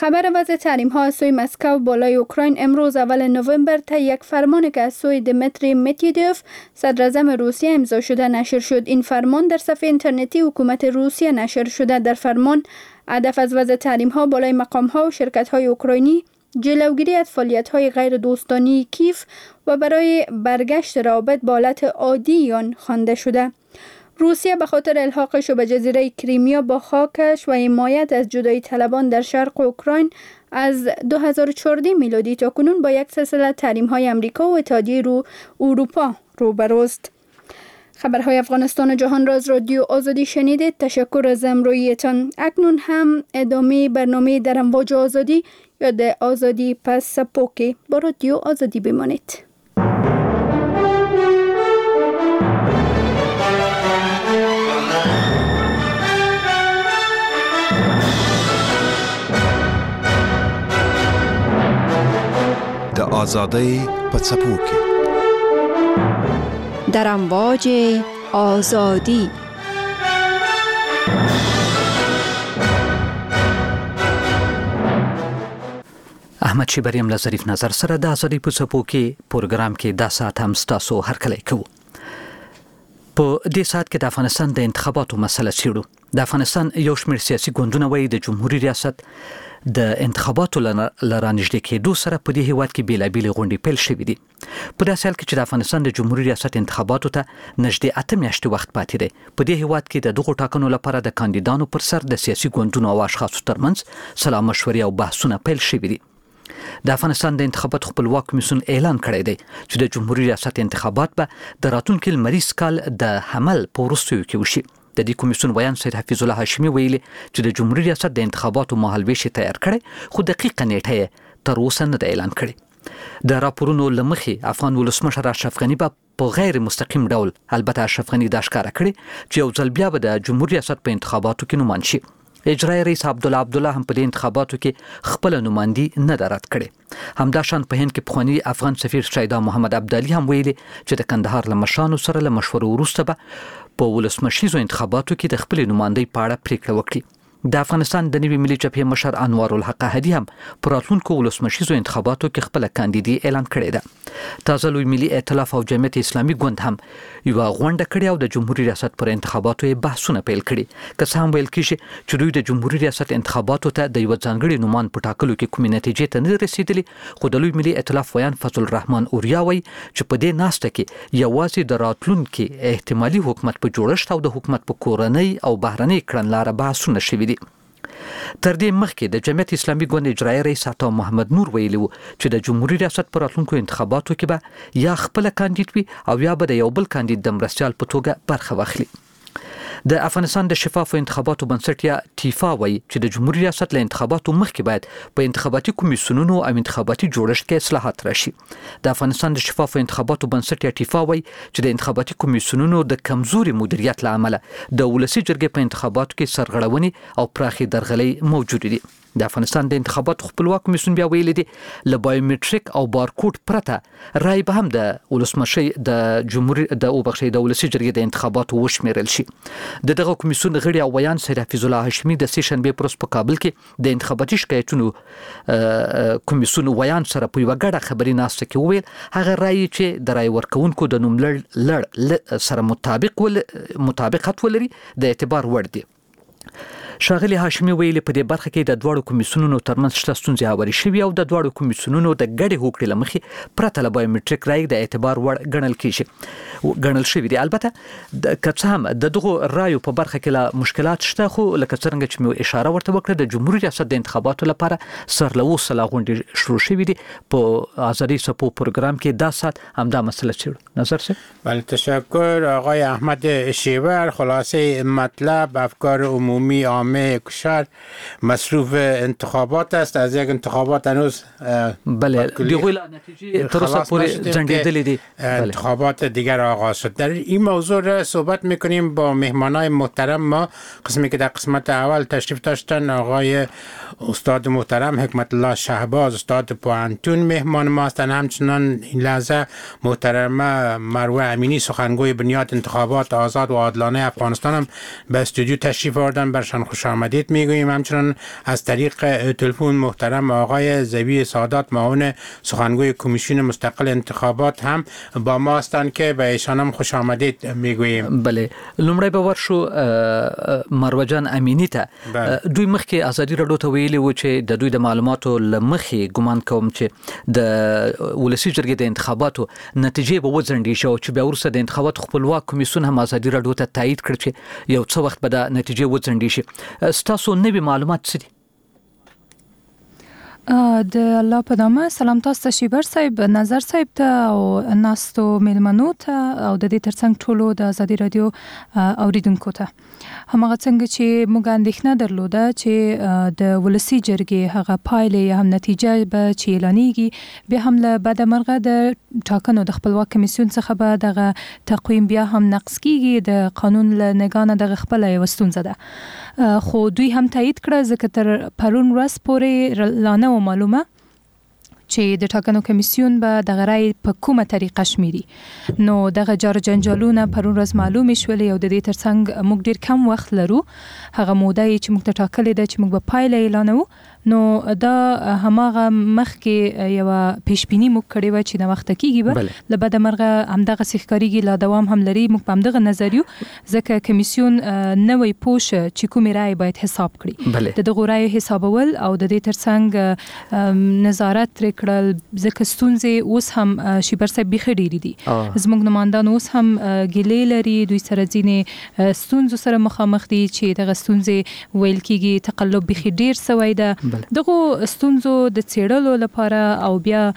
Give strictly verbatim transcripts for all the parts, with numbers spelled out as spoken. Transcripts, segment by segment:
خبر وضع تحریم ها از سوی مسکو بالای اوکراین امروز اول نوامبر تا یک فرمانی که از سوی دمیتری مدودوف صدر اعظم روسیه امضا شده نشر شد. این فرمان در صفحه اینترنتی حکومت روسیه نشر شده. در فرمان هدف از وضع تحریم ها بالای مقام ها و شرکت های اوکراینی جلوگیری از فعالیت های غیر دوستانه کیف و برای برگشت روابط با حالت عادی آن خوانده شده. روسیه به خاطر الحاقش به جزیره کریمیا با خاکش و حمایت از جدایی طلبان در شرق اوکراین از دو هزار و چهارده میلادی تا کنون با یک سلسله تحریم های امریکا و اتحادیه رو اروپا روبروست. خبرهای افغانستان و جهان را از رادیو آزادی شنیدید. تشکر از همراهیتان. اکنون هم ادامه برنامه در امواج آزادی یا در آزادی پس سپوکی با رادیو آزادی بمانید. د آزادۍ په څپو کې در امواج آزادی. احمد شیبریم له ظریف نظر سره د آزادۍ په څپو کې پروګرام کې دا ساعت هم ستاسو هرکلی کوو. په دې ساعت کې د افغانستان د انتخاباتو مسله څیړو. د افغانستان یو شمېر سیاسي ګوندونه وایي د جمهوریت ریاست د انتخاباتو لرانږدې کېدو سره په دې هیواد کې بیلابېلې غونډې پیل شوې دي. په داسې حال کې چې د افغانستان د جمهوریت ریاست انتخاباتو ته نږدې اته میاشتې وخت پاتې دی، په دې هیواد کې د دغو ټاکنو لپاره د کاندیدانو پر سر د سیاسي ګوندونو او اشخاصو ترمنځ سلا مشورې او بحثونه پیل شوي دي. د افغانستان د انتخاباتو خپلواک کمیسیون اعلان کړی دی چې د جمهوریت ریاست انتخابات به د راتلونکي لمریز کال د حمل په وروستیو کې وشي. د دې کمیسیون ویان سید حفیظ الله هاشمي ویلي چې د جمهوریت ریاست د انتخاباتو مهالویش تیار کړی، خو دقیقه نیټه یې تر اوسه نه ده اعلان کړې. د راپورونو له مخې افغان ولسمشر اشرف غني به په غیر مستقیم ډول، البته اشرف غني دا ښکاره کړې چې یو ځل بیا به د جمهوریت ریاست په انتخاباتو کې نومان شي. اجرایي رئیس عبدالله عبدالله هم په دې انتخاباتو کې خپل نمائندي نه ده رد کړې. همداشان په هند کې پخوانی افغان سفیر شایدا محمد عبدالي هم ویلي چې د کندهار له مشرانو سره له مشورو وروسته به په ولسمشریزو انتخاباتو کې د خپل نمائندۍ په اړه پریکړه وکړي. د افغانستان د نوي ملي جبهې مشر انوار الحق هدي هم پر راتلونکو ولسمشریزو انتخاباتو کې خپل کاندیدي اعلان کړې ده. تازه لوی ملي ائتلاف او جمعیت اسلامي ګوند هم یو غونډه کړې او د جمهوریت ریاست پر انتخاباتو یې بحثونه پیل کړي. که څه هم ویل کېږي چې دوی د جمهوریت ریاست انتخاباتو ته د یو ځانګړي نومان په ټاکلو کې کومې نتیجې ته نه رسیدلي، خو د لوی ملي ائتلاف ویان فضل الرحمن اوریا وایي چې په دې ناسته کې یوازې د راتلونکي احتمالي حکومت په جوړښت او د حکومت په کورنۍ او بهرنۍ کړنلاره بحثونه شوي دي. تر دې مخکې د جمعیت اسلامي ګوند اجرایي رئیس عطا محمد نور ویلي و چې د جمهوریت ریاست پر راتلونکو انتخاباتو کې به یا خپل کاندید وي او یا به د یو بل کاندید د مرستیال په توګه برخه واخلي. د افغانستان د شفافو انتخاباتو بنسټ یا ټیفا وایي چې د جمهوریت ریاست له انتخاباتو مخکې باید په انتخاباتي کمیسیونونو او انتخاباتي جوړښت کې اصلاحات راشي. د افغانستان د شفافو انتخاباتو بنسټ یا ټیفا وایي چې د انتخاباتي کمیسیونونو د کمزوري مدیریت له امله د ولسي جرګې په انتخاباتو کې سرغړونې او پراخې درغلۍ موجود دي. د افغانستان د انتخاباتو خپلواک کمیسیون بیا ویلي دي له بایومټریک او بارکوډ پرته رای به هم د ولسمشي د جمهوریت د وبخښي د ولسي جرګې د انتخاباتو وشمیرل شي. د دغه کمیسیون غړي او ویان سید حفیظ الله هاشمي د سې شنبې پر ورځ په کابل کې د انتخاباتي شکایتونو کمیسیون ویان سره په یوه ګډه خبري ناسته کې وویل هغه رای چې د رای ورکوونکو د نوم لړ سره مطابق ول مطابقت ولري د اعتبار وړ دي. ښاغلي هاشمي ویلي په دې برخه کې د دواړو کمیسیونونو ترمنځ شته ستونزې هوارې شوي او د دواړو کمیسیونونو د ګډې هوکړې له مخې پرته له بایومټریک رای د اعتبار وړ ګڼل کېږي ګڼل شوي دي. البته که څه هم د دغو رایو په برخه کې لا مشکلات شته، خو لکه څرنګه چې مې اشاره ورته وکړه د جمهوریت ریاست د انتخاباتو لپاره سر له اوسه لا غونډې شروع شوي دي. په آزادۍ څپو پروګرام کې دا ساعت همدا مسله څیړو. نظر صاحب. بله تشکر آقای احمد شیبر. خلاصه مطلب افکار عمومی عامه کشور مصروف انتخابات است. از یک انتخابات هنوز بله دیگه نتیجه تروسا پوری جنگیدلی دی. انتخابات دیگر آغاز شد. در این موضوع را صحبت میکنیم با مهمانای محترم ما. قسمی که در قسمت اول تشریف داشتن آقای استاد محترم حکمت الله شهباز استاد پوهنتون مهمان ما هستند. همچنان این لحظه محترمه مروه امینی سخنگوی بنیاد انتخابات آزاد و عادلانه افغانستان هم به استودیو تشریف آوردن. برشان خوش خوش آمدید میگوییم. همچنان از طریق تلفن محترم آقای زوی سادات معاون سخنگوی کمیسیون مستقل انتخابات هم با ما هستند که به ایشان هم خوش آمدید میگوییم. بله، لومړی به ورشو مروه جان امینی ته. دوی مخکې ازادي راډیو ته ویلي و چې د دوی د معلوماتو لمخې ګمان کوم چې د ولسی جرګې د انتخاباتو نتیجې به وځنډي شو چې بیا ورسره د انتخاباتو خپلواک کمیسیون هم ازادي راډیو ته تایید کړ چې یو څه وخت به د نتیجې وځنډي شي. ستاسو نوي معلومات څه دي؟ د الله په نامه سلام تاسو ته شیبر صاحب، نظر صاحب ته او ناستو میلمنو ته او د دې ترڅنګ ټولو د ازادي رادیو اوریدونکو ته. همغه څنګه چې موږ اندېښنه درلوده چې د ولسی جرګې هغه پایلې یا هم نتیجه به چې اعلانېږي بیا هم له بده مرغه د ټاکنو د خپلواک کمیسیون څخه به دغه تقویم بیا هم نقض کیږي. د قانون له نگاه دغه خپله یوه ستونزه ده، خو دوی هم تایید کړه ځکه تر پرون ورځ پورې لا نه و معلومه چې د ټاکنو کمیسیون به دغه رای په کومه طریقه شمیري. نو دغه جار جنجالونه پرون ورځ معلومې شولې او د دې ترڅنګ موږ ډیر کم وخت لرو. هغه موده چې موږ ته ټاکلې ده چې موږ به پایله اعلانوو، نو دا هماغه مخکې یو پیشبینی موږ کړې و چې د وخت کېږي به له بده مرغه همدغه سیخکاریږي لا دوام هم لري. موږ په همدغه نظر یو ځکه کمیسیون نوې پوښ چې کومې رای باید حساب کړي، د دغه رای حسابول او د دې ترڅنګ نظارت ترې کړل ځکه ستونزې اوس هم شیبر صاحب بیخي ډېرې دي. زموږ نمایندان اوس هم ګیلې لري، دوی سره ځینې ستونزو سره مخامخ دي چې دغه ستونزې ویل کېږي تقلب بیخي ډېر سوی ده. دغه ستونزو د څېړلو لپاره او بیا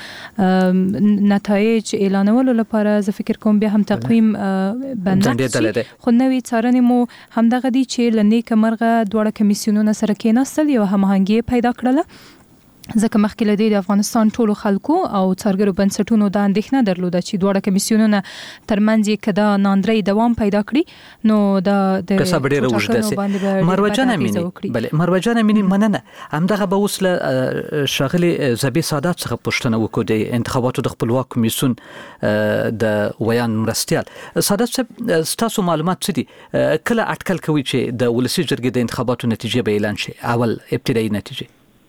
نتایج اعلانولو لپاره زه فکر کوم بیا هم تقویم بنده خو نوې څارنې مو همدغه دي چې له نیکه مرغه دواړه کمیسیونونه سره کېناستل، یوه هماهنګي پیدا کړله ځکه مخکې له دې د افغانستان ټولو خلکو او څارګرو بنسټونو دا اندېښنه درلوده چې دواړه کمیسیونونه ترمنځ یې که دا ناندرۍ دوام پیدا کړي نو دا د کسب ډېره اوږده سي. مروه جان امینی، بله مروه جان امینی مننه. همدغه به اوس له ښاغلي زبی سادات څخه پوښتنه وکړو د انتخاباتو د خپلواک کمیسیون د ویان مرستیال. سادات صاحب، ستاسو معلومات څه دي؟ کله اټکل کوي چې د ولسی جرګې د انتخاباتو نتیجې به اعلان شي، اول ابتدایي نتیجې؟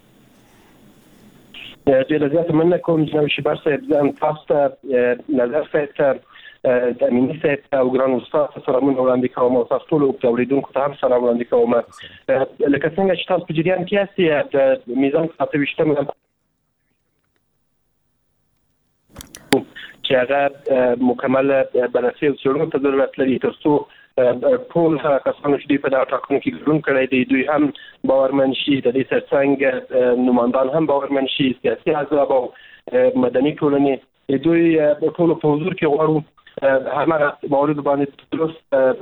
ډېر زیات مننه کوم جناب شیبر صاحب. زه هم تاسو ته نظر صاحب ته د امیني صاحب ته او ګران استاد ته سلامونه وړاندې کوم او تاسو ټولو اوریدونکو ته هم سلام وړاندې کوم. لکه څنګه چې تاسو په جریان کې یاست د میزان اته ویشتمه چې هغه مکمل بررسي او څېړنو ته ضرورت لري تر څو ټول هغه کسانو چې دوی په دغه ټاکنو کې ګډون کړی دی دوی هم باورمن شي، د دې ترڅنګ نمایندان هم باورمن شي، سیاسي احزاب او مدني ټولنې دوی ټولو په حضور کې غواړو هماغه موارد باندې درست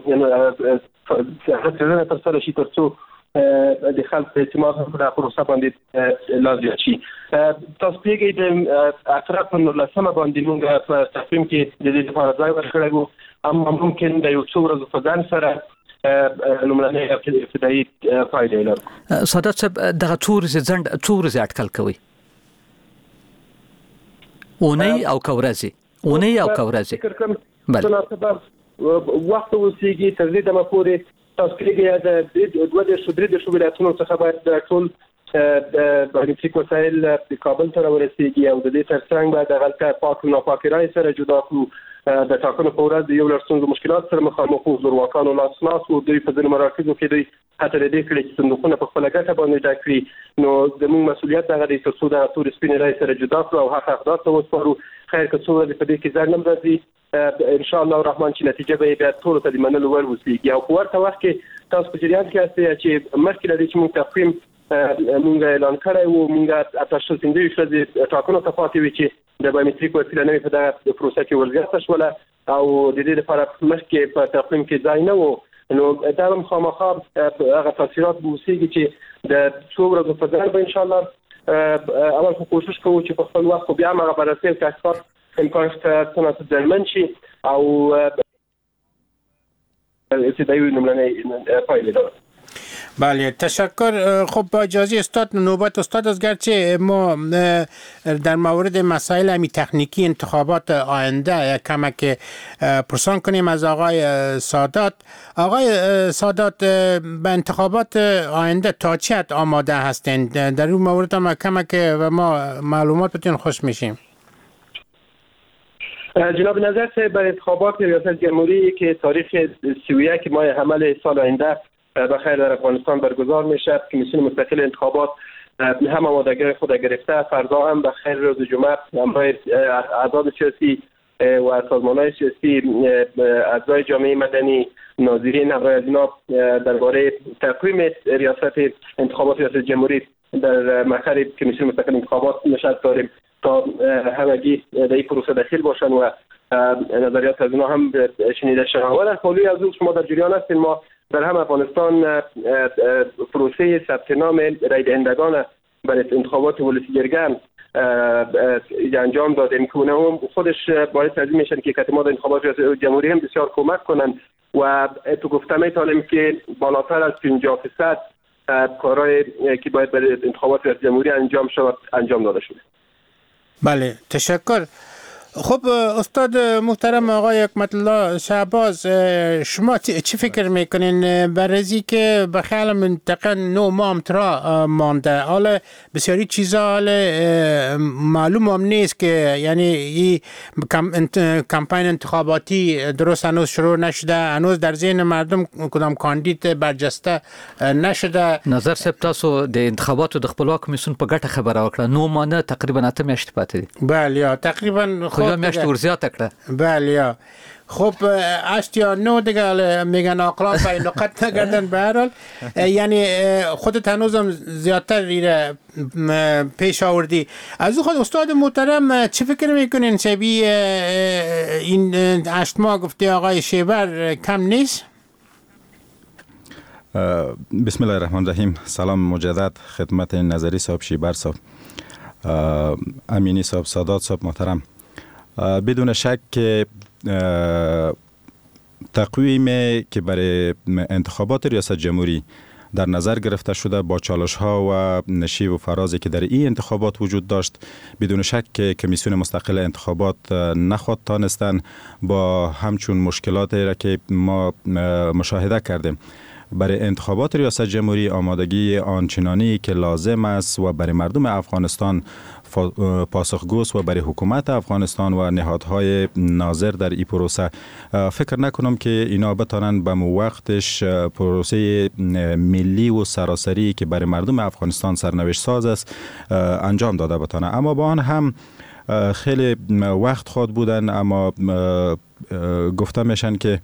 څېړنه ترسره شي تر څو د خلکو اعتماد په دغه پروسه باندې لا زیات شي. تاسو پوهېږئ د اتره په نولسمه باندې موږ په تقویم کې د دې لپاره ځای ورکړی و، اما ممکن د یو څو ورځو په ځان سره لومړنۍ ابتدایي پایلې لرو. سادات صاحب، دغه څو ورځې ځنډ څو ورځې اټکل کوي؟ اونۍ او که ورځې؟ اونۍ او که ورځې؟ بله وخت اوسېږي تر دې دمه پورې تاسو پوهېږئ د دوه دېرشو درې دېرشو ولایتونو څخه باید ټول بایومتریک وسایل کابل ته راورسېږي او د دې ترڅنګ باید هغلته پاک او ناپاکې رایې سره جدا کړو. د ټاکنو په ورځ د یو لړ ستونزو مشکلات سره مخامخ وو، زورواکانو لاس ناست وو، دوی په ځینو مراکزو کې دوی هڅه دې کړې چې صندوقونه په خپله ګټه باندې ډک کړي. نو زموږ مسؤلیت دغه دی تر څو دغه تورې سپینې رایې سره جدا کړو او حق اقدار ته وسپارو. خیر که څو ورځې په دې کې ځنډ هم راځي، ان شاء الله الرحمن چې نتیجه به یې بیا ټولو ته د منلو وړ اوسېږي. او په ورته وخت کې تاسو په جریان کې یاستئ چې مخکې له دې چې موږ تقویم موږ اعلان کړی وو، موږ اته شل پنځه ویشت ورځې ټاکنو ته پاتې وې چې د بایومتریک وسیله نوې په دغه پروسه کې ورزیاته شوله او د دې لپاره مخکې په تقویم کې ځای نه و. نو دا هم خامخا هغه تاثیرات به اوسېږي چې د څو ورځو په ځان به انشاءالله اول خو کوشش کوو چې په خپل وخت خو بیا هم هغه بررسي او تحقیقات امکان شته څه ناڅه ځنډمن شي او ابتدایي لومړنۍ پایلې لرو. بله تشکر. خب با اجازه استاد نوبت استاد از گرچه ما در مورد مسائل امی تکنیکی انتخابات آینده کمک پرسان کنیم از آقای سادات. آقای سادات به انتخابات آینده تا چه حد آماده هستند؟ در این مورد ما کمک و ما معلومات بتونیم خوش میشیم. جناب نظر برای انتخابات ریاست جمهوری که تاریخ سی و یک ماه حمل سال آینده بخیر در افغانستان برگزار میشه، کمیسیون مستقل انتخابات هم آمادگی خود گرفته. فردا هم بخیر روز جمعه همراه اعضای سیاسی و سازمان‌های سیاسی، اعضای جامعه مدنی، ناظرین همراه از اینا درباره تقویم ریاست انتخابات ریاست جمهوری در مقر کمیسیون مستقل انتخابات نشست داریم تا همگی در این پروسه داخل باشن و نظریات از اینا هم شنیده شود. و خالی از اون شما در جریان هستین ما در هم افغانستان پروسه ثبت نام رای دهندگان برای انتخابات ولسی جرگه انجام دادیم که اونها خودش باعث از این میشن که ما در انتخابات ریاست جمهوری هم بسیار کمک کنن و تو گفته میتونیم که بالاتر از پنجاه درصد کارهای که باید برای انتخابات ریاست جمهوری انجام شود انجام داده شده. بله تشکر. خب استاد محترم آقای حکمت الله شهباز، شما چی فکر میکنین برای که به خیال منطقه نو ماه ترا مانده؟ حالا بسیاری چیزا حالا معلوم هم نیست که یعنی این کمپین انتخاباتی درست هنوز شروع نشده، هنوز در ذهن مردم کدام کاندید برجسته نشده. نظر سب تاسو د انتخاباتو د خپلواک کمیسیون په ګټه خبره وکړه، نو مانه تقریبا اته میاشتې پاتې دي. بله تقریبا خدا میاشت ورزیات کړه. بله خب اشت یا نو دیگه میگن آقلان پای نقط نگردن. به هر حال یعنی خودت هنوزم زیادتر ایره پیش آوردی. از خود استاد محترم چی فکر میکنین شبیه این اشت ماه گفته آقای شیبر کم نیست؟ بسم الله الرحمن الرحیم. سلام مجدد خدمت نظری صاحب، شیبر صاحب، امینی صاحب، سادات صاحب محترم. بدون شک که تقویم که برای انتخابات ریاست جمهوری در نظر گرفته شده با چالش ها و نشیب و فرازی که در این انتخابات وجود داشت، بدون شک که کمیسیون مستقل انتخابات نخواد تانستن با همچون مشکلاتی را که ما مشاهده کردیم برای انتخابات ریاست جمهوری آمادگی آنچنانی که لازم است و برای مردم افغانستان پاسخگوست و برای حکومت افغانستان و نهادهای ناظر در این پروسه فکر نکنم که اینا بتانن به وقتش پروسه ملی و سراسری که برای مردم افغانستان سرنوشت ساز است انجام داده بتانه. اما با آن هم خیلی وقت خواهد بودن، اما گفته میشن که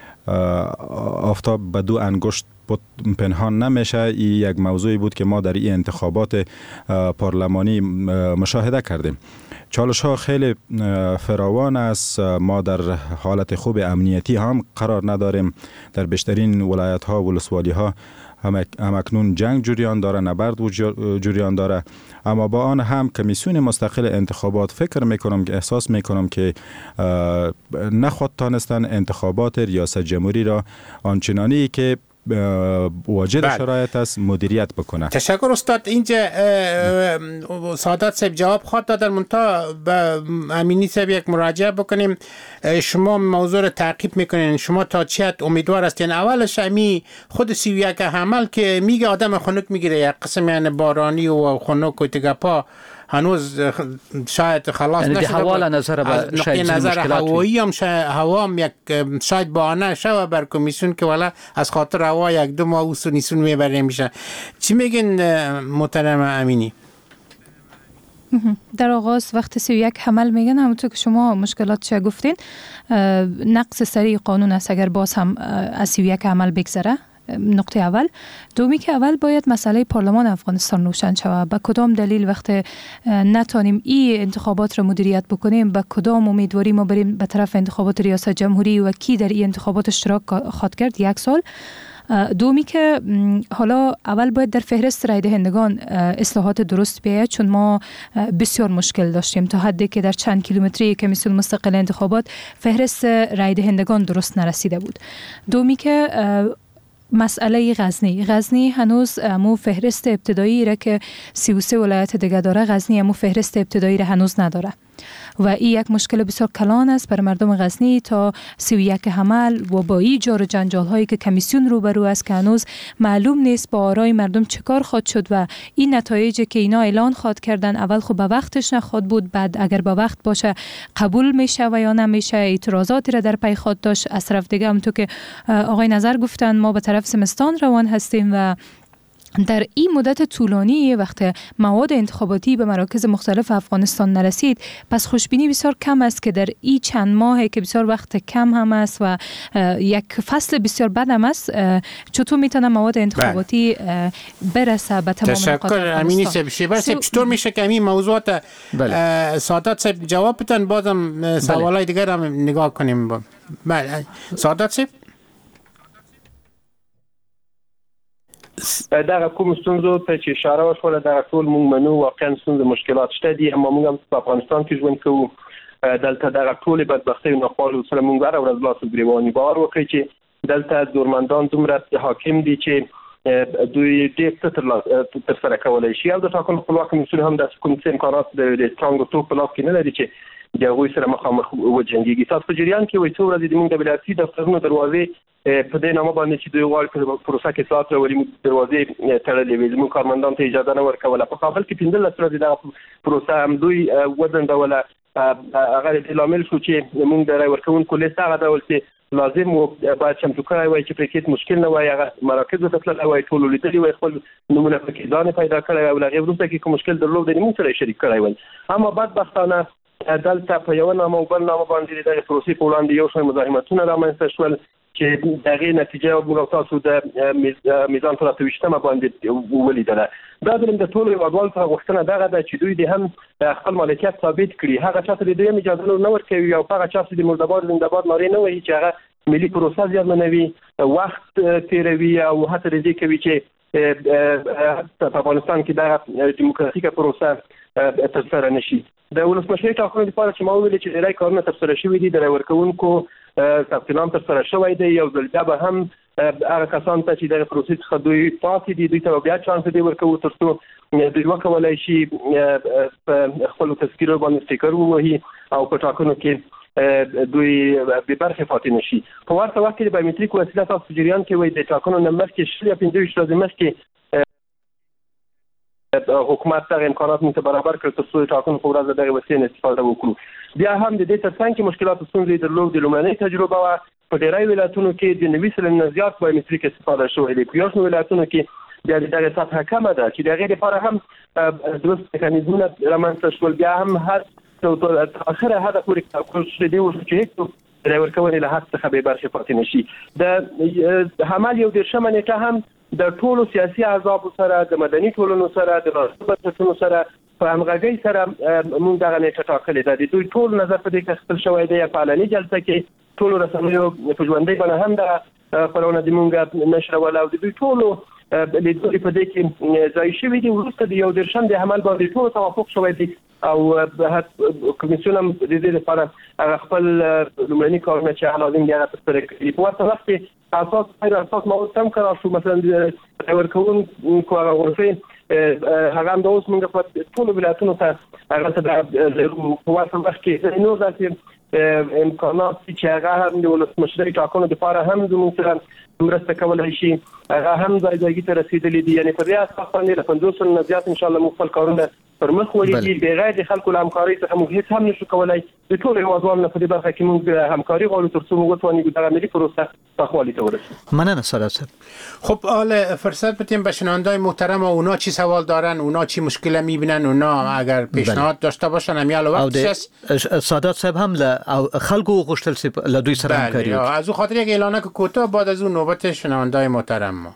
آفتاب به دو انگشت پنهان نمیشه. این یک موضوعی بود که ما در این انتخابات پارلمانی مشاهده کردیم. چالش ها خیلی فراوان است. ما در حالت خوب امنیتی هم قرار نداریم. در بیشترین ولایت ها و ولسوالی ها هم اکنون جنگ جریان داره، نبرد جریان داره. اما با آن هم کمیسیون مستقل انتخابات فکر میکنم که احساس میکنم که نخواد تانستن انتخابات ریاست جمهوری را آنچنانی که واجد بله. شرایط است مدیریت بکنه. تشکر استاد. اینجا سادات صاحب جواب خواهد دادن، منتها به امینی صاحب یک مراجعه بکنیم. شما موضوع رو تعقیب میکنین، شما تا چه حد امیدوار هستین؟ اولش امی خود سی و یک حمل که میگه آدم خنک میگیره، یک قسم یعنی بارانی و خنک و تگپا هنوز شاید خلاص یعنی نشده. حواله نظر به شاید نظر هوایی هم هوا یک شاید بهانه شوه بر کمیسیون که والا از خاطر هوا یک دو ماه اوسو نیسون میبره میشه. چی میگین محترم امینی؟ در آغاز وقت سی و یک حمل میگن، همونطور که شما مشکلات چه گفتین، نقص سریع قانون است اگر باز هم از سی و یک حمل بگذره. نقطه اول. دومی که اول باید مسئله پارلمان افغانستان روشن شود. به کدام دلیل وقت نتانیم این انتخابات را مدیریت بکنیم، به کدام امیدواری ما بریم به طرف انتخابات ریاست جمهوری و کی در این انتخابات اشتراک خواهد کرد؟ یک سال. دومی که حالا اول باید در فهرست رای دهندگان اصلاحات درست بیاید، چون ما بسیار مشکل داشتیم تا حدی که در چند کیلومتری کمیسیون مستقل انتخابات فهرست رای دهندگان درست نرسیده بود. دومی که مسئله غزنی غزنی هنوز مو فهرست ابتدایی را که سی و سه ولایت دیگه داره، غزنی مو فهرست ابتدایی را هنوز نداره و این یک مشکل بسیار کلان است بر مردم غزنی تا سی و یک حمل و با این جار و جنجال هایی که کمیسیون روبرو است که هنوز معلوم نیست با آرای مردم چه کار خواهد شد و این نتایجی که اینا اعلان خواد کردن اول خب به وقتش نخواد بود، بعد اگر به وقت باشه قبول میشه و یا نمیشه، اعتراضاتی را در پی خود داشت. از طرف دیگه همونطور که آقای نظر گفتن ما به طرف زمستان روان هستیم و در این مدت طولانی وقت مواد انتخاباتی به مراکز مختلف افغانستان نرسید، پس خوشبینی بسیار کم است که در این چند ماه که بسیار وقت کم هم است و یک فصل بسیار بد هم است چطور میتونه مواد انتخاباتی برسه به تمام نقاط افغانستان. تشکر امینی صاحب. شیبر صاحب چطور میشه که این موضوعات سعادت صاحب جواب بدن، بازم سوالای دیگر هم نگاه کنیم. بله سعادت صاحب. دغه کوم ستونزو ته چې اشاره وشوله دغه ټول مونږ منو، واقعا ستونزې مشکلات شته دي، اما مونږ هم په افغانستان کې ژوند کوو. دلته دغه ټولې بدبختۍ او ناخوالو سره مونږ هره ورځ لاس او ګریوان باور وکړئ چې دلته زورمندان دومره حاکم دي چې دوی ډېر څه ترسره کولی شي او د ټاکنو خپلواک کمیسیون هم داسې کوم څه امکانات د ټانګ توپ په لاس کې نه لري چې د هغوی سره مخامخ وجنګېږي. تاسو په جریان کې وایي څو ورځې د مونږ د ولایتي دفترونو دروازې په دې نامه باندې چې دوی غواړي په پروسه کې اصلاحات راولي دروازې تړلې وې، زموږ کارمندانو ته اجازه نه ورکوله. په کابل کې پنځلس ورځې دغه پروسه هم دوی وځنډوله. هغه د لامل شو چې مونږ د رای ورکوونکو لیست هغه ډول چې لازم و باید چمتو کړی وای چې پرې کې مشکل نه وای، هغه مراکزو ته تللی وای، ټولو لیدلي وای، خپل نومونه پکې ځان پیدا کړی او له هغې وروسته کې کوم مشکل درلود مونږ سره یې شریک کړی وای. اما بدبختانه دلته په یوه نامه او بل نامه باندې د دغې پروسې په وړاندې یو شمېر مزاحمتونه رامنځته شول چې د هغې نتیجه موږ تاسو د میزان پر اته ویشتمه باندې ولیدله. دا د د ټولو هیوادوالو څخه غوښتنه دغه ده چې دوی د هم خپل مالکیت ثابت کړي، هغه چا ته د دویم اجازه نه ورکوي او هغه چا چې د مردباد زنده‌باد نارې نه وهي چې هغه ملي پروسه زیانمنوي، وخت تیروي او هڅه دې کوي چې په افغانستان کې دغه دیموکراتیکه پروسه ترسره نشي. د ولسمشرۍ ټاکنو لپاره چې ما وویل چې ډېری کارونه ترسره شوي دي، د رای ورکوونکو ثبت نام ترسره شوی دی، یو ځل بیا به هم هغه کسان ته چې دغه پروسې څخه دوی پاتې دي دوی ته بیا چانس دی ورکوو تر څو دوی وکولی شي په خپلو تذکیرو باندې سټیکر ووهي او په ټاکنو کې دوی بې برخې پاتې نه شي. په ورته وخت کې د بایومټریک وسیله تاسو په جریان کې وایي د ټاکنو نه مخکې شل یا پنځه ویشت ورځې مخکې حکومت دغه امکانات موږ ته برابر کړ تر څو د ټاکنو په ورځ دغه وسیلې نه استفاده وکړو. بیا هم د دې تر څنګ کې مشکلات ستونزې درلودې. لومړنۍ تجربه وه په ډېری ولایتونو کې د نوي سلنې نه زیات بایومټریک استفاده شوی دی، په یو شمېر ولایتونو کې بیا د دغې سطحه کمه ده چې د هغې لپاره هم درست میکانیزمونه رامنځته شول. بیا هم هر تر اخره حده پورې کوشش دې وشو چې هېڅوک د رای ورکونې له حق څخه بې برخې پاتې نه شي. د حمل یو دېرشمه نېټه هم د ټولو سیاسي احزابو سره، د مدني ټولنو سره، د راستو بنسټونو سره په همغږۍ سره موږ دغه نیټه ټاکلې ده. د دوی ټول نظر په دې کې اخیستل شوی دی. په علني جلسه کې ټولو رسنیو په ژوندۍ بڼه هم دغه خپرونه د موږ نشروله او د دوی ټولو لیدلوري په دې کې ځای شوي دي. وروسته د یو دېرشم د حمل باندې ټولو توافق شوی دی او کمیسیون هم د دې لپاره هغه خپل لومړني کارونه چې لازم دي هغه ترسره کړي. په ورته وخت کې اساس غیر اساس مواد هم قرار شو، مثلا د ورکوونکو هغه غرفې هغه هم د اوس موږ په ټولو ولایتونو ته هغه ته په ورته وخت کې نور داسې امکانات چې هغه هم د ولسمشرۍ ټاکنو دپاره هم زموږ سره مرسته کولی شي هغه هم ځای ځایګي ته رسېدلي دي. یعنې په دې اساس باندې له پنځوس سلنه نه زیات انشاءالله موږ خپل کارونه پر مخ وړي دي. بغیر د خلکو له همکارۍ څخه موږ هېڅ هم نشو کولی. د ټولو هېوادوالو نه په دې برخه کې موږ همکاري غواړو تر څو موږ وتوانیم دغه ملي پروسه پخوالي ته ورسیم. مننه سعادت صاحب. خب حالا فرصت بدیم به شنونده‌های محترم و اونا چی سوال دارن، اونا چی مشکل میبینن، اونا اگر پیشنهاد داشته باشن هم یالو وقتش است. سعادت صاحب هم ل خلکو غوښتل سي ل دوی سره همکاري وکړي. از او خاطر یک اعلانه که کوتاه بعد از اون نوبت شنونده‌های محترم ما.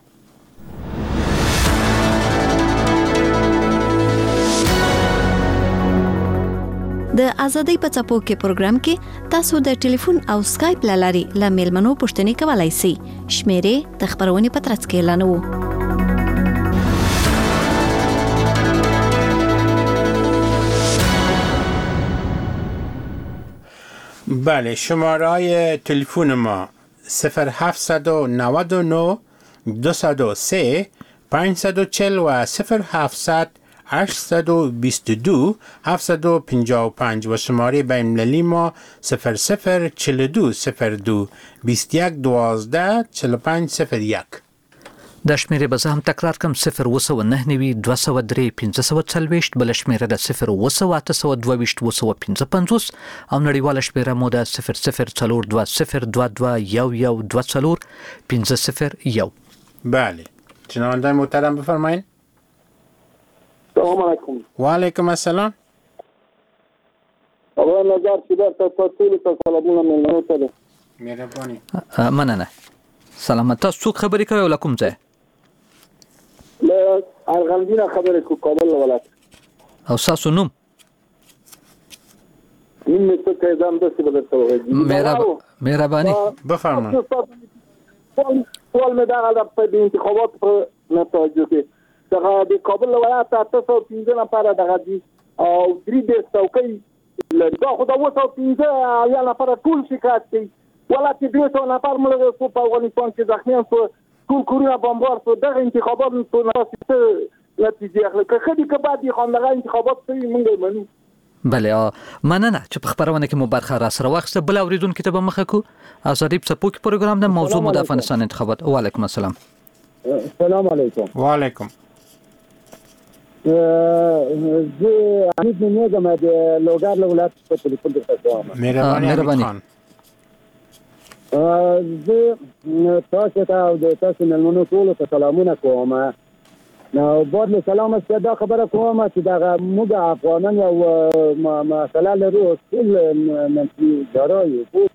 د ازادۍ په څپو کې پروګرام کې تاسو د ټلیفون او سکایپ لاري له میلمنو پوښتنې کولای شئ. شمیرې د خبرونې په ترڅ کې اعلانوو. بله، شماره تلفن ما صفر هفت نه نه دویست و سه پانصد و چهل و صفر هفتصد هشتصد و بیست و دو هفتصد و پنجاه و پنج و شماره بین المللی ما صفر صفر چهل و دو صفر دو بیست و یک دوازده چهل و پنج صفر یک. د شمیرې به زه هم تکرار کړم صفر اوه سوه نهه نوي دوه سوه درې پنځه سوه څلوېښت، بله شمیره ده صفر اوه سوه اته سوه دوه ویشت اوه سوه پنځه پنځوس او نړیواله شمیره مو ده صفر صفر څلور دوه صفر دوه دوه یو یو دوه څلور پنځه صفر یو. بله شنونده محترم بفرمایید. سلام علیکم. و علیکم السلام. آقای نظر شیبر تا ټول ته سلامونه ملنو ته. مهرباني. مننه. سلامت. تاسو څوک خبرې کوئ او له کوم ځای؟ له ارغندین خبرې کوم، کابل ولایت. او تاسو نوم؟ نوم مې څه ته ځم د څه بدل څه مهرباني. بفرمایئ. سوال مې دا د انتخابات په نتایجو کې دغه د کابل ولایت اته سوه پنځه نفره دغه دي او درې دېرش څوکۍ لري. دا خو د اوه سوه پنځه اویا نفره ټول شکایت کوي. ولایت کې درې سوه نفر مړه شو په افغانستان کې زخمیان شو، ټول کورونه بمبار شو. دغه انتخابات په نتیجه اخلي که ښه دي که بد دي، خو همدغه انتخابات شوي موږ یې منو. بله مننه چې په خپرونه کې مو برخه را سره واخیسته. بل اورېدونکي ته به مخه کړو. ازادي په څپو کې پروګرام ده، موضوع مو د افغانستان انتخابات. وعلیکم السلام. سلام علیکم. وعلیکم. زه حمید نومیږم د لوګر له ولایت په تلیفون درته کوم. مهرباني خان. زه تاسو ته او د تاسو مېلمنو ټولو ته سلامونه کوم. نو بعد له سلام است دا خبره کوم چې دا موږ افغانان یو مسله لرو ټول منفي دارای بود.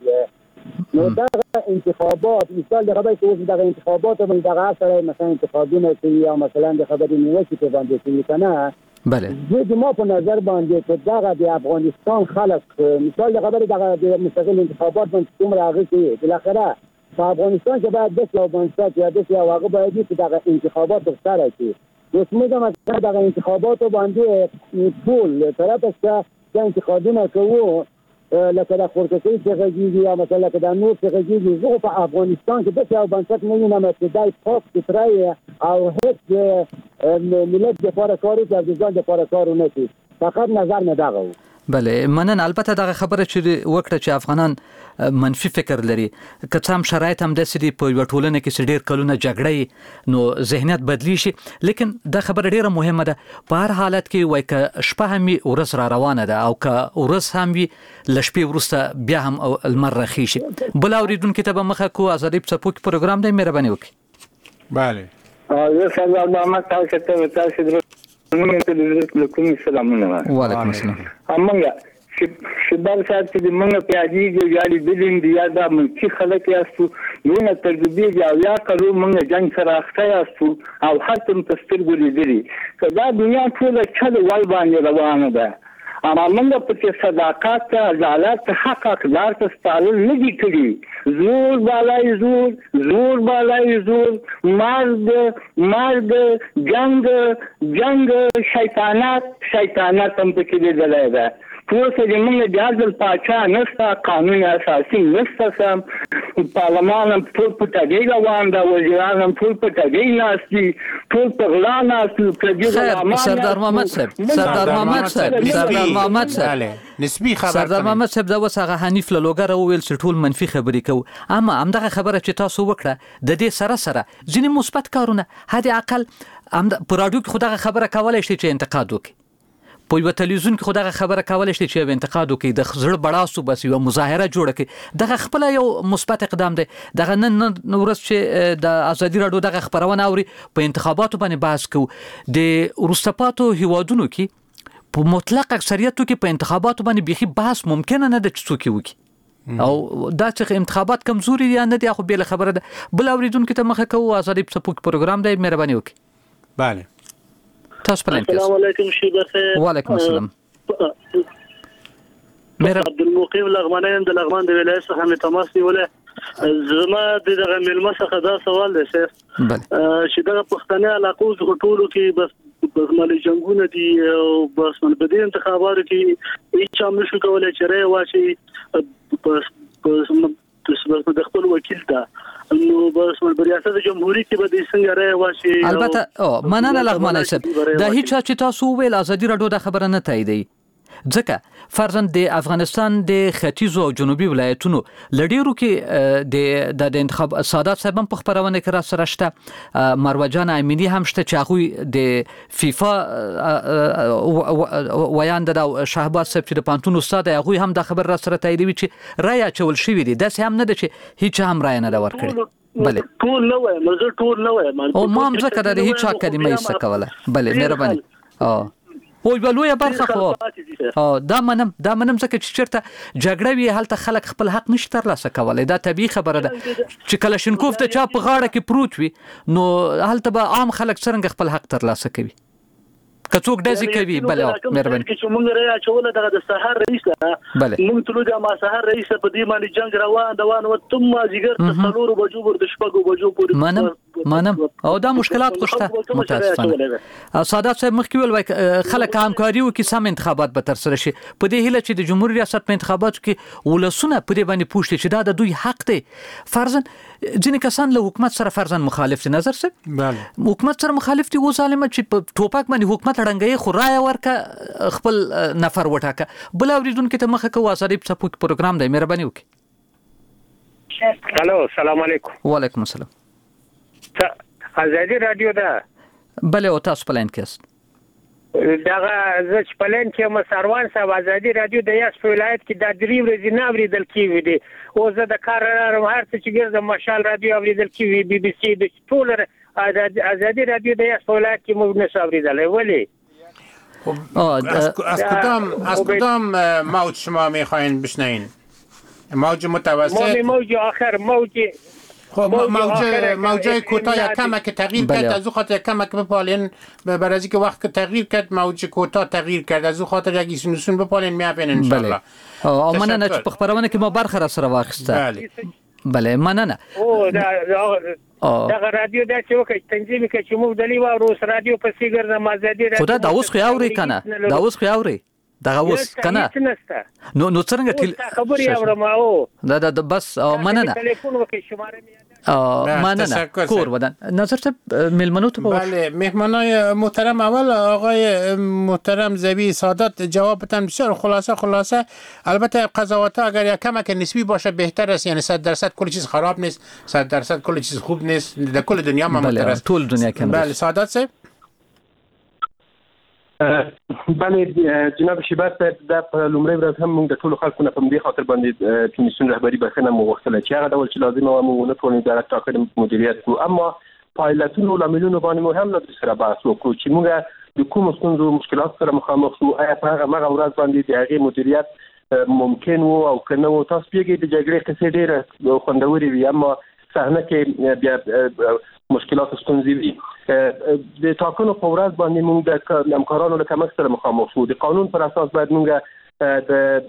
نو دا انتخابات مثال د خبرې چې دا انتخابات باندې دا سره مثلا انتخابونه کوي یا مثلا د خبرې نیوکې په باندې کوي کنه. بله زه د ما په نظر باندې چې دا د افغانستان خلک مثال د خبرې د مستقل انتخابات باندې کوم راغی چې بالاخره په افغانستان کې باید د یو بنسټ یا د یو هغه باید چې دا انتخابات ترسره شي. اوس موږ مثلا د انتخابات باندې ټول طرف څخه د انتخابونه کوو لکه د خورکسي څخه کېږي یا مثلا لکه د نور څخه کېږي. زه په افغانستان کې د یو بنسټ نه وینم چې دای پاک سترای او هیڅ ملت لپاره کار کوي او د ځان لپاره کار نه کوي. فقط نظر نه دغه و. بله منن. البته دغه خبره چې وکړه چې افغانان منفي فکر لري، که څه هم شرایط هم داسې دي په یوه ټولنه کې چې ډېر کلونه جګړه نو ذهنیت بدلی شي، لیکن دا خبره ډېره مهمه ده. په هر حالت کې وایي که شپه هم وي ورځ را روانه ده او که ورځ هم وي له شپې وروسته بیا هم لمر راخي شي. بل اورېدونکي ته به مخه کړو. ازادي په څپو کې پروګرام دی، مهرباني وکړئ. بله زه سردار محمد تاسو ته تاسو درو موږ ته د کوم سلامونه. وعلیکم السلام. امنګه شباب صاحب چې موږ په اړیږي یالي بلین دی یا د ملکی خلک یاستو یو ترجبه یا یا کړو موږ جنگ سره اخته یاستو او حتی تستر ګولې دي کدا دنیا ټول چل وای باندې روانه ده. اما موږ په کې صداقت عدالت حق اقدار ته ستالل نه دي کړی. زور بالای زور زور بالای زور مرد مرد جنگ جنگ شیطانت شیطانت هم په کې دی ده. ټول څه موږ د عدل پاچا نشته، قانون اساسي نشته، سم پارلمان هم ټول په تګي روان ده، وزیران هم ټول په تګي ناشتي، ټول په غلا ناشتي. سردار محمد صاحب سردار محمد صاحب سردار محمد صاحب نسبی خبر سردار محمد صاحب دا وس هغه حنیف له لوګر ویل چې ټول منفي خبرې کوي. اما همدغه خبره چې تاسو وکړه د دې سره سره ځینې مثبت کارونه هدي عقل هم په رادیو کې خدغه خبره کولای شي چې انتقاد وکړي، په یو تلویزیون کې خدغه خبره کولای شي چې انتقاد وکړي، د زړه بڑاسو بس یو مظاهره جوړه کړي. دغه خپل یو مثبت اقدام دی. دغه نن ورځ چې د ازادي رادیو دغه خبرونه اوري په انتخاباتو باندې بحث کوو. د وروستپاتو هیوادونو کې په مطلق اکثریتو کې په انتخاباتو باندې بيخي بحث ممکن نه ده چې څوک وکړي او دا چې انتخابات کمزوري دي نه دي خو به خبره ده. بل اوریدونکو ته مخه کوو. ازادي په څپو کې پروګرام دی، مهرباني وکړئ. بله تاسو په لینک. السلام علیکم شیبه خیر. وعلیکم السلام. مهرباني. عبدالمقیم لغمانیان د لغمان د ولایت څخه مې تماس نیولې. زما د دغه ملما څخه دا سوال دی چې دغه پښتني علاقو ټولو کې بس بس مالي جنگونه دي او بس په دې انتخاباتو کې هیڅ هم نشو کولای چې راي واشي. بس د خپل وکیل ته نو بس په ریاست جمهوریت کې به د څنګه راي واشي البته او مننه لغمانه صاحب د هیڅ چې تاسو ویل ازادي رادیو د خبره نه تاییدي ځکه فرضاً د افغانستان د ختیځو او جنوبي ولایتونو لډیرو کې د د انتخاب سادات صاحب په خبرونه کې را سره شته مروه جان امینی هم شته چې هغه د فیفا ویاند د شهباز صاحب چې د پانتون استاد هغه هم د خبر را سره تاییدوي چې رای چول شوی دي داسې هم نه ده چې هیڅ هم رای نه دا ورکړي بله ټول نه وای مزه ټول نه وای او ما هم ځکه د هیڅ کلمه یې سکوله بله مهرباني اه وای بلویا برخه خو او دا منم دا منم ځکه چې چیرته جګړه وی هلته خلک خپل حق نشي ترلاسه کولای دا طبيعي خبره ده چې کلاشینکوف ته چا په غاړه کې پروت وي نو هلته به عام خلک څنګه خپل حق ترلاسه کوي که څوک داسې کوي بله مهرباني چې موږ راځو چې دغه د سحر رئیس موږ ټول د ما سحر رئیس په دې باندې جنگ روان روان و تم جګر تصلور بجو ور د شپږو بجو پورې منم منم او دا مشکلات خوشته متاسفانه سادات صاحب مخکې ول خلک همکاري وکړي سم انتخابات به تر سره شي په دې هیله چې د جمهوریت ریاست په انتخاباتو کې ولسونه په دې باندې پوښتنه چې دا د دوی حق دی فرضاً ځینې کسان له حکومت سره فرضاً مخالف دي نظر څه بله حکومت سره مخالف دي و ظالم چې په ټوپک باندې حکومت رنګي خو رای ورکه خپل نفر وټاکه بل اوریدونکو ته مخه کوه ازادي په سپوک پروګرام دی مهرباني وکړئ هالو السلام علیکم وعلیکم السلام ازادي رادیو ده بله او تاسو پلان کېست دغه زه چې پلان کې مسروان صاحب ازادي رادیو د یاس په ولایت کې د درې ورځې نه اوریدل کیږي دي او زه د کار لپاره هر څه چې ګرځم مشال رادیو اوریدل کیږي بي بي سي د ټول ازادي رادیو د یاس په ولایت کې موږ نه اوریدل ولی از کدام از کدام موج شما میخواین بشنوین موج متوسط موج آخر موج خب موجه موجه کوتاه کمک تغییر کرد از او خاطر کمک بپالین برای از اینکه وقت تغییر کرد موج کوتاه تغییر کرد از او خاطر یک ایسونوسون بپالین میابین ان شاء الله او مننه چې په خبرونه کې ما برخه را سره واخسته بله بله مننه او دا دا رادیو دا چې وکړي تنظیم کې چې موږ دلی و روس رادیو په سیګر د مازادي خدا دا اوس خو اوري کنه دا اوس خو اوري دا اوس کنه نو نو څنګه ټل خبري اورم او دا دا بس مننه ټلیفون وکړي شماره مننه کور ودان نظر ته ملمنو ته بله مهمانای محترم اول آقای محترم زبی سادات جوابتان بسیار خلاصه خلاصه البته قضاوت اگر یک کمک نسبی باشه بهتر است یعنی صد درصد کل چیز خراب نیست صد درصد کل چیز خوب نیست در کل دنیا ما بله طول دنیا کم بله سادات صاحب بله جناب شیبر صاحب د لومړی ورځ هم موږ د ټولو خلکو نه په دې خاطر باندې کمیسیون رهبری بخښنه مو غوښتله چې هغه ډول چې لازمه و موږ نه ټول اداره ټاکلي مدیریت کوو اما پایلټونو لاملونو باندې مو هم نه سره بحث وکړو چې موږ د کوم ستونزو مشکلات سره مخامخ شو آیا په هغه مغه ورځ باندې د هغې مدیریت ممکن وو او که نه وو تاسو پیږئ د جګړې قصې ډېره خوندورې وي اما صحنه کې بیا مشکلات ستونزې وي د ټاکنو په ورځ باندې موږ د همکارانو له کمښت سره مخامخ شو د قانون پر اساس باید موږ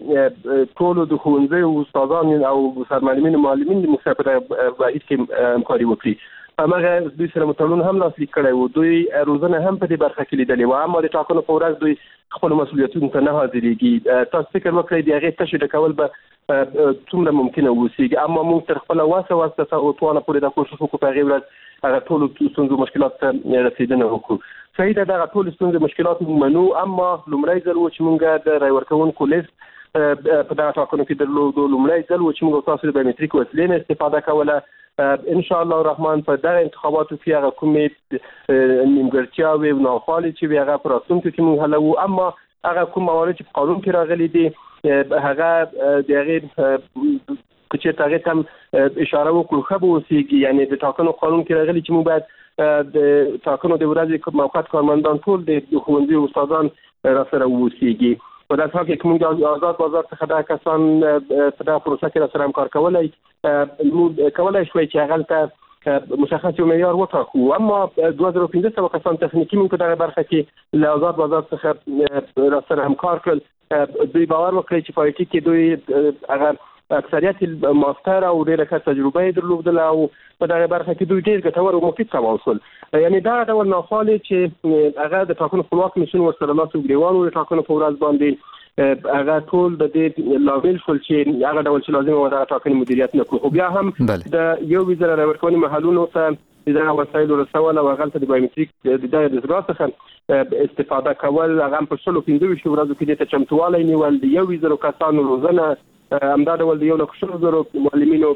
د ټولو د ښوونځیو استادان او سرمعلمین او معلمین د موږ په بهیر کې همکاري وکړي هماغه دوی سره متړون هم لاسلیک کړی و دوی روزنه هم په دې برخه کې لیدلې وه اما د ټاکنو په ورځ دوی خپلو مسؤلیتونو ته نه حاضرېږي تاسو فکر وکړئ د هغې تشې ډکول به څومره ممکنه واوسېږي اما موږ تر خپله وسه وسه او توانه پورې دا کوشش وکړو په هغې ورځ هغه ټولو ستونزو مشکلات ته رسېدنه وکړو صحیح ده دغه ټولې ستونزې مشکلات موږ منو اما لومړی ځل و چې موږ د رای ورکوونکو لیست په دغه ټاکنو کې درلودو لومړی ځل و چې موږ تاسو د بایومتریک وسیلې نه استفاده کوله ان شاء الله الرحمن په دغه انتخاباتو کې هغه کومې نیمګړتیاوې او ناخوالې چې وي هغه په راتلونکي کې موږ حلوو اما هغه کوم موارد چې په قانون کې راغلي دي هغه د هغې که چېرته هغې ته هم اشاره وکړو ښه به اوسېږي یعنې د ټاکنو قانون کې راغلي چې موږ باید د ټاکنو د ورځې موقت کارمندان ټول د ښوونځي استادان راسره واوسېږي په داسې حال کې که موږ د آزاد بازار څخه دغه کسان په دغه پروسه کې راسره همکار کولی موږ کولی شوی چې هغلته مشخص یو معیار وټاکو اما دوه زره پنځه سوه کسان تخنیکي موږ په دغه برخه کې له آزاد بازار څخه راسره همکار کړل دوی باور وکړئ چې په آی ټي کې دوی هغه اکثریت ماستر او ډېره ښه تجربه یې درلودله او په دغه برخه کې دوی ډېر ګټور او مفید ثابت شول یعنې دغه ډول ناخوالې چې هغه د ټاکنو خپلواک کمیسیون ورسره لاس و ګرېوان و د ټاکنو په ورځ باندې هغه ټول د دې لامل شول چې هغه ډول چې لازم و دا ټاکنې مدیریت نکړو. خو بیا هم د یو وزیر راورکونې محلونو ته د وسایل رسول او هغه ته د بایومټریک د دغه څخه استفاده کول هغه په شلو پنځه ویشت ورځو کې د چمتووالي نیول د یو وزیر کسانو روزنه همدا ډول د یو لک شلو زرو معلمینو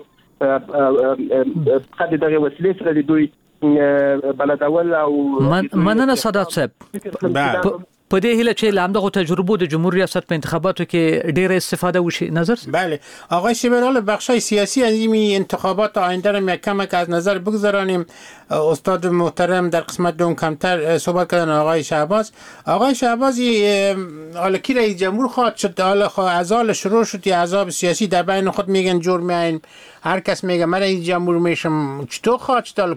قد دغه وسیلې سره د دوی بلدول او مننه سادات صاحب. په دې هیله چې لامدغه تجربو د جمهوریت ریاست په انتخاباتو کې ډیره استفاده وشي. نظر بله آقای شبرال بخشای سیاسی از این انتخابات آینده را یک کمک از نظر بگذارانیم. استاد محترم در قسمت دوم کمتر صحبت کردن آقای شهباز. آقای شهبازی حالا کی رئیس جمهور خواهد شد؟ حالا از حال شروع شد یا احزاب سیاسی در بین خود میگن جور میاین، هر کس میگه من رئیس جمهور میشم. چطور خواهد شد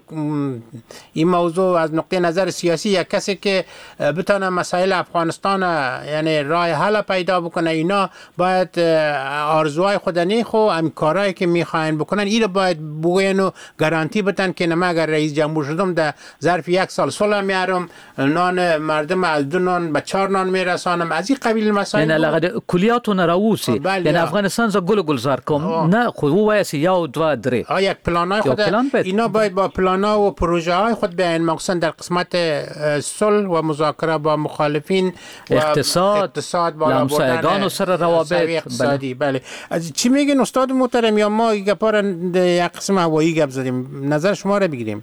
این موضوع از نقطه نظر سیاسی؟ یک کسی که بتونه مسائل افغانستان یعنی راه حل پیدا بکنه، اینا باید آرزوهای خود نیخو ام کارهایی که میخواین بکنن این باید بگوین و گارانتی بدن که من اگر رئیس جمهور شدم در ظرف یک سال صلح میارم، نان مردم از دو نان به چهار نان میرسانم، از این قبیل مسائل. یعنی لغد کلیات و نراوسی یعنی افغانستان ز گل گلزار کم نه خود وایسی یا و دو دری آ یک پلانای خود اینا باید با پلانا و پروژه های خود بیان، مخصوصا در قسمت صلح و مذاکره با مخالفین و اقتصاد اقتصاد بالا بردن و سر روابط اقتصادی. بله از چی میگین استاد محترم؟ یا ما یک پار یک قسم هوایی گپ زدیم، نظر شما را بگیریم.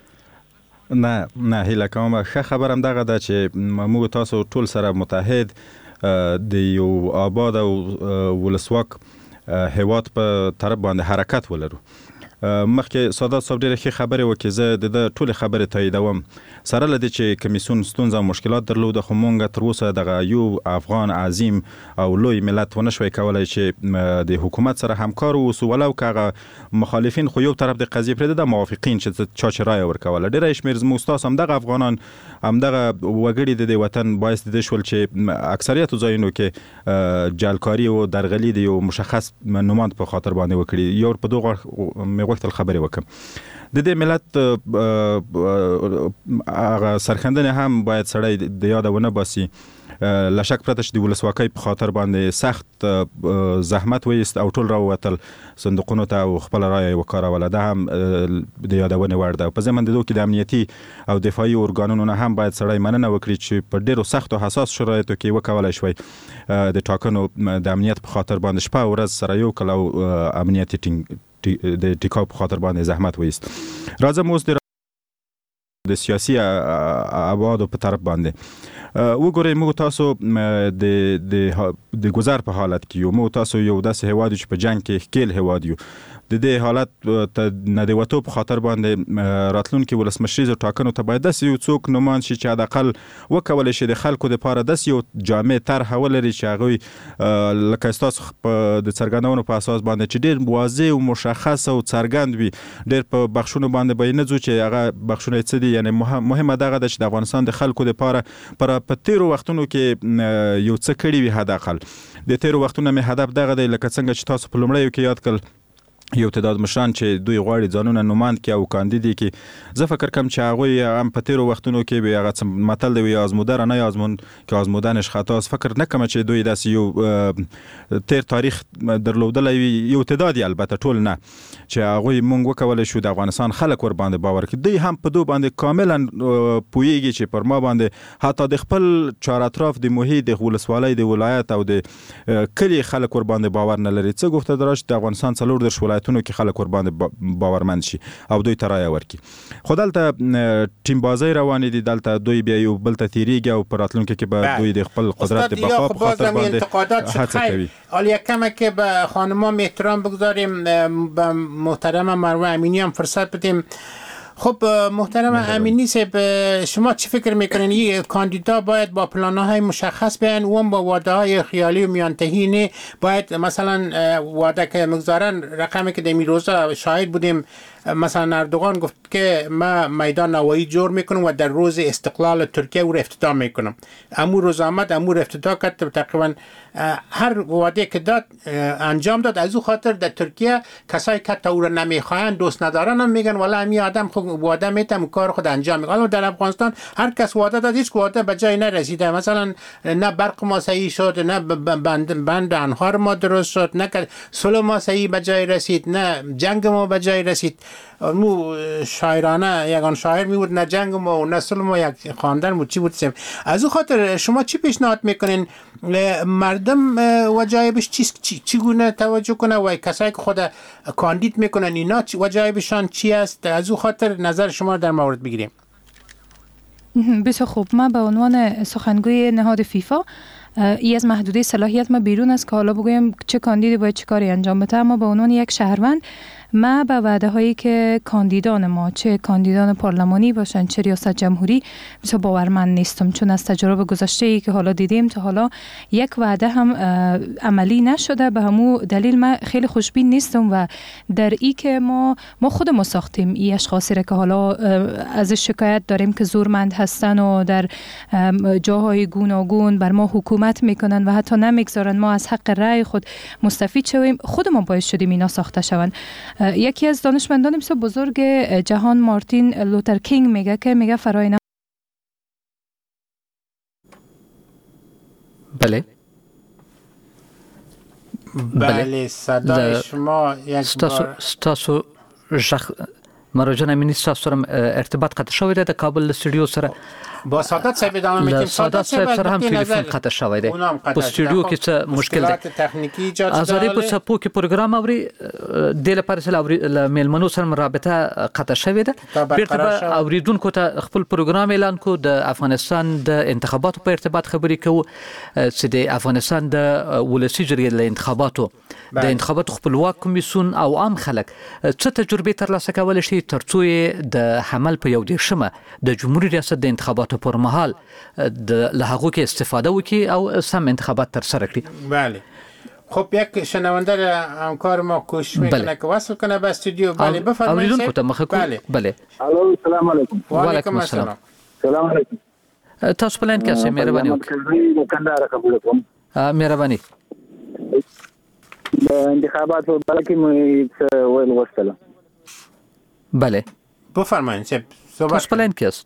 نه نه هیله کوم. ښه خبرم دغه ده چې موږ تاسو ټول سره متحد د یو آباد او ولسواک هیواد په طرف باندې حرکت ولرو. مخکې سادات صاحب ډېرې ښې خبرې وکړې، زه د ده ټولې خبرې تاییدوم. سره له دې چې کمیسیون ستونزه او مشکلات درلوده، خو مونږ تر اوسه دغه یو افغان عظیم او لوی ملت ونه شوی کولی چې د حکومت سره همکار واوسو، ولو که هغه مخالفین خو یو طرف د قضیې پرېږده، د موافقین چې چا چې رایه ورکوله. ډېری شمېر زموږ ستاسو همدغه افغانان همدغه وګړي د دې وطن باعث د دې شول چې اکثریتو ځایونو کې جعلکاري او درغلي د یو مشخص نوماند په خاطر باندې وکړي. یو په دغه مې غوښتل خبرې وکړم. د دې ملت هغه سرښندنې هم باید سړی د یاده ونه باسي. له شک پرته چې د ولسواکۍ په خاطر باندې سخت زحمت ویست او ټول راووتل صندوقونو ته او خپله رایه یې وکاروله، دا هم د یادونې وړ ده. په ضمن د دو کې د امنیتي او دفاعي ارګانونو نه هم باید سړی مننه وکړي چې په ډېرو سختو حساس شرایطو کې وکولی شوی د ټاکنو د امنیت په خاطر باندې شپه او ورځ سره یو کړل او امنیت یې د ټیکاو په خاطر باندې زحمت ویست. راځم اوس د سیاسي ابعادو په طرف باندې وګورئ. موږ تاسو د د ګذر په حالت کې یو، موږ تاسو یو داسې هیواد یو چې په جنګ کې ښکیل هیواد یو. د دې حالت ته نه د وتو په خاطر باندې راتلونکي ولسمشریزو ټاکنو ته باید داسې یو څوک نوماند شي چې حداقل وکولی شي د خلکو دپاره داسې یو جامع طرحه ولري چې هغوی لکه ستاسو د څرګندونو په اساس باندې چې ډېر واضح او مشخص او څرګند وي. ډېر په بخښونو باندې به یې نه ځو چې هغه بخښونه یې څه دي. یعنې مهمه دغه ده چې د افغانستان د خلکو دپاره په تیرو وختونو کې یو څه کړي وي. حداقل د تیرو وختونو مې هدف دغه دی، لکه څنګه چې تاسو په لومړیو کې یاد کړل یو تعداد مشران چې دوی غواړي ځانونه نوماند کړي او کاندید یې کړي. زه فکر کوم چې هغوی هم په تیرو وختونو کې به هغه څه متل دی آزموده را نیازمون که آزمودنش خطاست. فکر نه کوم چې دوی داسې یو تیر تاریخ درلودلی وي، یو تعداد یې البته ټول نه، چې هغوی مونږ وکولی شو د افغانستان خلک ور باندې باور کړي. دوی هم په دو باندې کاملا پوهیږي چې پر ما باندې حتی د خپل چار اطراف د محیط د ولسوالۍ د ولایت او د کلي خلک ور باندې باور نه لري. څه گفته داره چې د افغانستان څلور دېرش ولایتونو کې خلک ور باندې باورمند شي او دوی ته رایه ورکړي. خو دلته ټیم بازۍ روانې دي، دلته دوی بیا یو بل ته تیریږي او په راتلونکي کې به دوی د خپل قدرت د بقا په خاطر باندې هڅه کوي. حالا یک کمه که به خانمان احترام بگذاریم، به محترم مروه امینی هم فرصت بدیم. خب محترم امینی صاحب، شما چی فکر میکنین این کاندیدا باید با پلان‌های مشخص بیان و با وعده‌های خیالی و میانتهی نه؟ باید مثلا وعده که مگذارن رقمی که در روزا شاهد بودیم، مثلا اردوغان گفت که ما میدان نوایی جور میکنم و در روز استقلال ترکیه او را افتتاح میکنم. امو روز آمد، امو را افتتاح کرد. تقریبا هر وعده که داد انجام داد. از او خاطر در ترکیه کسایی که تا او را نمیخواین، دوست ندارن، هم میگن والا امی آدم خود واده میتم کار خود انجام میکنه. حالا در افغانستان هر کس واده داد، هیچ واده به جای نرسیده. مثلا نه برق ما صحیح شد، نه بند بند انهار ما درست شد، نه صلح ما صحیح به جای رسید، نه جنگ ما به جای رسید. مو شاعرانه یگان شاعر می بود نه جنگ ما و نه صلح ما یک خواندن مو چی بود. از اون خاطر شما چی پیشنهاد میکنین مردم وجایبش چی چگونه توجه کنه و کسایی که خود کاندید میکنن اینا وجایبشان چی است؟ از اون خاطر نظر شما در مورد بگیریم. بسیار خوب. ما به عنوان سخنگوی نهاد فیفا ای از محدوده صلاحیت ما بیرون است که حالا بگویم چه کاندیدی باید چه کاری انجام بده، اما به عنوان یک شهروند ما به وعده هایی که کاندیدان ما چه کاندیدان پارلمانی باشن چه ریاست جمهوری بسیار باورمند نیستم، چون از تجربه گذشته ای که حالا دیدیم تا حالا یک وعده هم عملی نشده. به همو دلیل من خیلی خوشبین نیستم و در ای که ما ما خود ما ساختیم ای اشخاصی را که حالا از شکایت داریم که زورمند هستن و در جاهای گوناگون بر ما حکومت میکنن و حتی نمیگذارن ما از حق رأی خود مستفید شویم. خود ما باعث شدیم اینا ساخته شوند. یکی از دانشمندان بسیار بزرگ جهان مارتین لوتر کینگ میگه که میگه فرای بله بله صدای شما یک بار ستاسو شخ مراجعه امنیتی سره ارتباط قطع شوی ده د کابل استودیو سره با سادات صاحب ادامه میدیم. سادات صاحب سره هم تلیفون قطع شوی ده په استودیو کې څه مشکل ده تخنیکی ایجاد شده. ازاري په چپو کې پروګرام اوري د لپاره سره اوري میلمنو سره رابطه قطع شوی ده. بیرته به اوریدونکو ته خپل پروګرام اعلان کو د افغانستان د انتخاباتو په ارتباط خبري کوو چې د افغانستان د ولسی جرګې له انتخاباتو د انتخاباتو خپلواک کمیسیون او عام خلک څه تجربه ترلاسه کول شي ترڅو د حمل په یو دیرشمه د جمهوریت ریاست د انتخاباتو پر مهال د لهغو کې استفاده وکړي او سم انتخابات تر سره کړي. بله خب یک شنونده همکار ما کوشش میکنه که وصل کنه به استودیو. بله بفرمایید. بله بله الو سلام علیکم. و علیکم السلام. سلام علیکم. تاسو پلان کې مهرباني وکړئ د کندهار قبول کوم. مهرباني. د انتخابات په اړه کې مې ویل وستله. بله بفرمایید چه تاسو پلان کې است.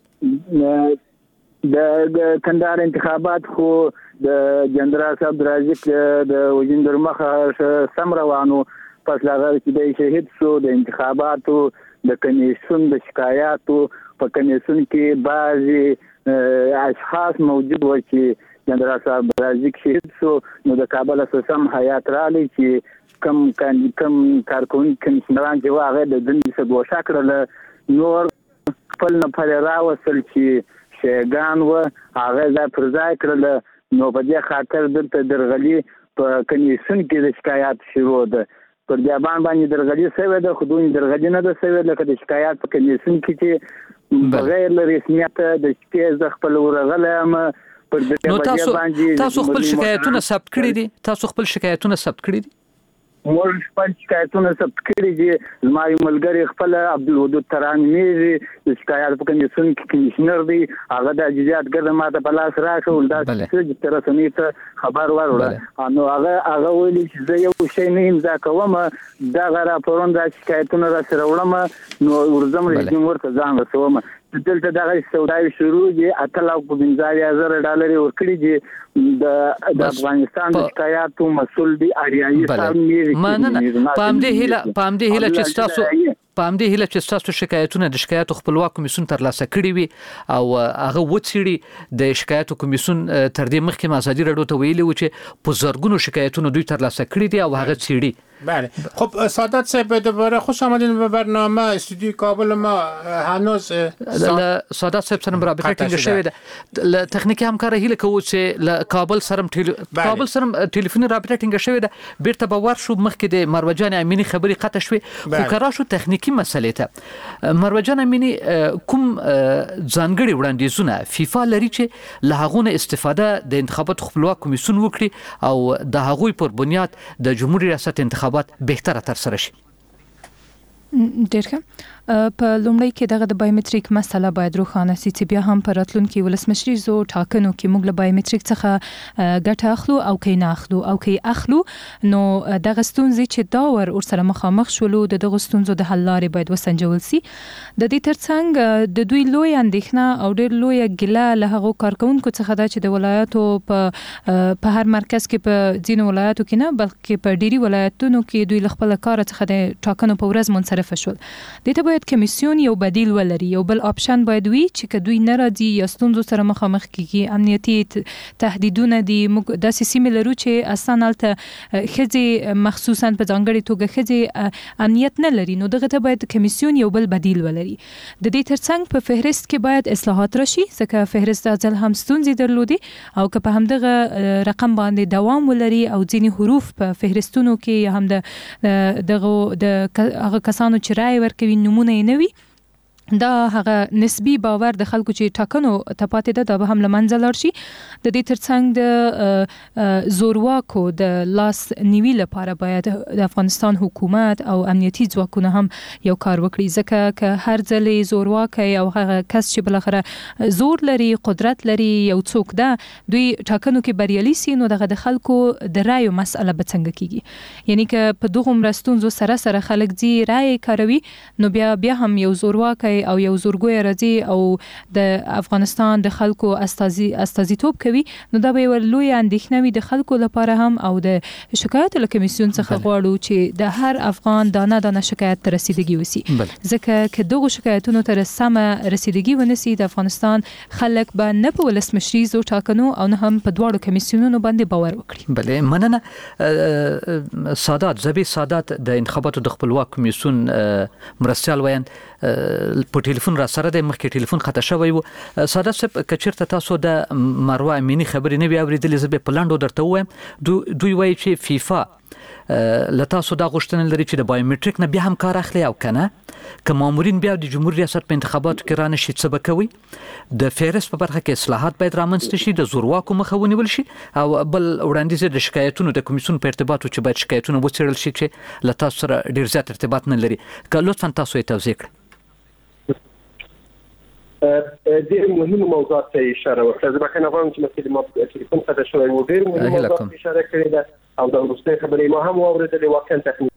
د کندهار انتخابات خو د جنرال صاحب رازق د وزیر مخه سم روانو پس لاغه چې د شهید شو د انتخاباتو د کمیسیون د شکایاتو په کمیسیون کې بعضي اشخاص موجود و چې جنرال صاحب رازق شهید شو نو د کابل اساسم حیات رالی چې کم کم کم کارکون کمیسیونران چې واغې د دندې څخه دوه شکل نور خپل نه پر راوصل چې شیګان و هغه ځای پر ځای کړل. نو په دې خاطر دلته درغلي په کمیسیون کې د شکایت شروع ده. پر دې باندې درغلي شوی ده، خو دوی درغلي نه ده شوی لکه د شکایت په کمیسیون کې چې بغیر له رسمیت د شکایت ز خپل ورغله ام پر دې باندې تاسو خپل شکایتونه ثبت کړی دي. تاسو خپل شکایتونه ثبت کړی دي. مور خپل شکایتونه ثبت کړی دي. زما یو ملګری خپل عبدالودود ترانی میږي د شکایت په کمیسیون کې کمیشنر دی، هغه د اجازه ګرځه ماته په لاس راکول دا چې تر سمې ته خبر وروړه. نو هغه هغه ویلي چې زه یو شی نه امضا کوم دا غره پرون د شکایتونه را سره وړم نو ورزم رژیم ورته ځان رسوم. دلته دغه سوداوي شروع دي اتلاو په بنځاري هزار ډالر ورکړي دي د افغانستان د شکایاتو مسول دي اړیایي سامي مننه. پام دې هله پام دې هله چې تاسو پام دې هله چې تاسو شکایتونه د شکایتو خپلواک کمیسیون ترلاسه کړي وي او هغه وڅېړي د شکایتو کمیسیون تر دې مخکې ازادي راډیو ته ویلي و چې په زرګونو شکایتونه دوی ترلاسه کړي دي او هغه څېړي. بله خب سادات صاحب دوباره خوش آمدین به برنامه استودیو کابل. ما هنوز سادات صاحب سره رابطه ټینګه شوې ده. تخنیکی همکار هیله کوو چې ل کابل سره کابل سره ټلیفوني رابطه ټینګه شوې ده. بیرته به ورشو مخکې د مروجان امینی خبري قطع شوې خو کرا شو تخنیکی مسلې ته. مروجان امینی کوم ځانګړي وړاندیزونه فیفا لري چې له هغه استفاده د انتخابات خپلواک کمیسیون وکړي او د هغوی پر بنیاد د جمهوریت ریاست انتخابات بهتره تر سره شي؟ ډیر ښه. په لومړی کې دغه د بایومټریک مسله باید روښانه شي چې بیا هم په راتلونکي ولسمشریزو ټاکنو کې موږ له بایومټریک څخه ګټه اخلو او کې نه اخلو او کې اخلو نو دغه ستونزې چې دا ور ورسره مخامخ شولو د دغه ستونزو د حل لارې باید وسنجول شي. د دې ترڅنګ د دوی لوی اندېښنه او ډېر لوی ګیله له هغو کارکونکو څخه ده چې د ولایتو په په هر مرکز کې په ځینو ولایتو کې نه بلکې په ډېری ولایتونو کې دوی له خپل کار څخه د ټاکنو په ورځ منصرف شول. دې ته باید کمیسیون یو بدیل ولري، یو بل آپشن باید وي چې که دوی نه راځي یا ستونزو سره مخامخ کیږي، امنیتي تهدیدونه دي، موږ داسې سیمې لرو چې اصلا هلته ښځې مخصوصا په ځانګړې توګه ښځې امنیت نه لري، نو دغه ته باید کمیسیون یو بل بدیل ولري. د دې ترڅنګ په فهرست کې باید اصلاحات راشي ځکه فهرست دا ځل هم ستونزې درلودې او که په همدغه رقم باندې دوام ولري او ځینې حروف په فهرستونو کې یا هم د دغه د هغه کسانو چې رای ورکوي نمونه یې نه وي، دا هغه نسبی باور د خلکو چې ټاکنو ته پاتې ده دا به هم له منځه لاړ شي. د دې ترڅنګ د زورواکو د لاس نیوي لپاره باید د افغانستان حکومت او امنیتي ځواکونه هم یو کار وکړي ځکه که هر ځلې زورواکی او هغه کس چې بالاخره زور لري، قدرت لري، یو څوک ده دوی ټاکنو کې بریالي سي نو دغه د خلکو د رایو مسأله به څنګه کیږي. یعنی که په دغومره ستونزو سره سره خلک ځي رای کاروي نو بیا بیا هم یو زورواکی او یو زورګوی راځي او د افغانستان د خلکو استازي استازیتوب کوي نو دا به یو لوی اندېښنه وي د خلکو لپاره هم او د شکایت له کمیسیون څخه غواړو چې د هر افغان دانه دانه شکایت ته رسیدګي وسی ځکه که دغه شکایتونو ته سمه رسیدګي ونسی د افغانستان خلک به نه په ولسمشریزو ټاکنو او نه هم په دواړو کمیسیونونو باندې باور وکړي. بله مننه. سادات زبی سادات د انتخاباتو د خپلواک کمیسیون مرستیال ویاند په ټلیفون را سره د مخکې ټلیفون خطا شوی و. ساده صاحب که چیرته تاسو د مروه امینی خبرې نه وي اورېدلې زه به په لنډو درته ووایم. دوی وایي چې فیفا له تاسو دا غوښتنه لري چې د بایومټریک نه بیا هم کار اخلي او که نه که مامورین بیا د جمهور ریاست په انتخاباتو کې رانشي څه به کوي. د فهرست په برخه کې اصلاحات باید رامنځته شي، د زورواکو مخه ونیول شي او بل وړاندیز د شکایتونو د کمیسیون په ارتباطو چې باید شکایتونه وڅېړل شي چې له تاسو سره ډېر زیات ارتباط نه لري. که لطفا تاسو یې توضیح کړئ. ډېر مهم موضوعات ته اشاره وکړه. زه بخښنه غواړم چې مخکې ما ټلیفون قطع شوی و. ډېر مهم موضوعات ته اشاره کړې ده او د وروستۍ خبرې ما هم واورېدلې. واقعا تخنیکي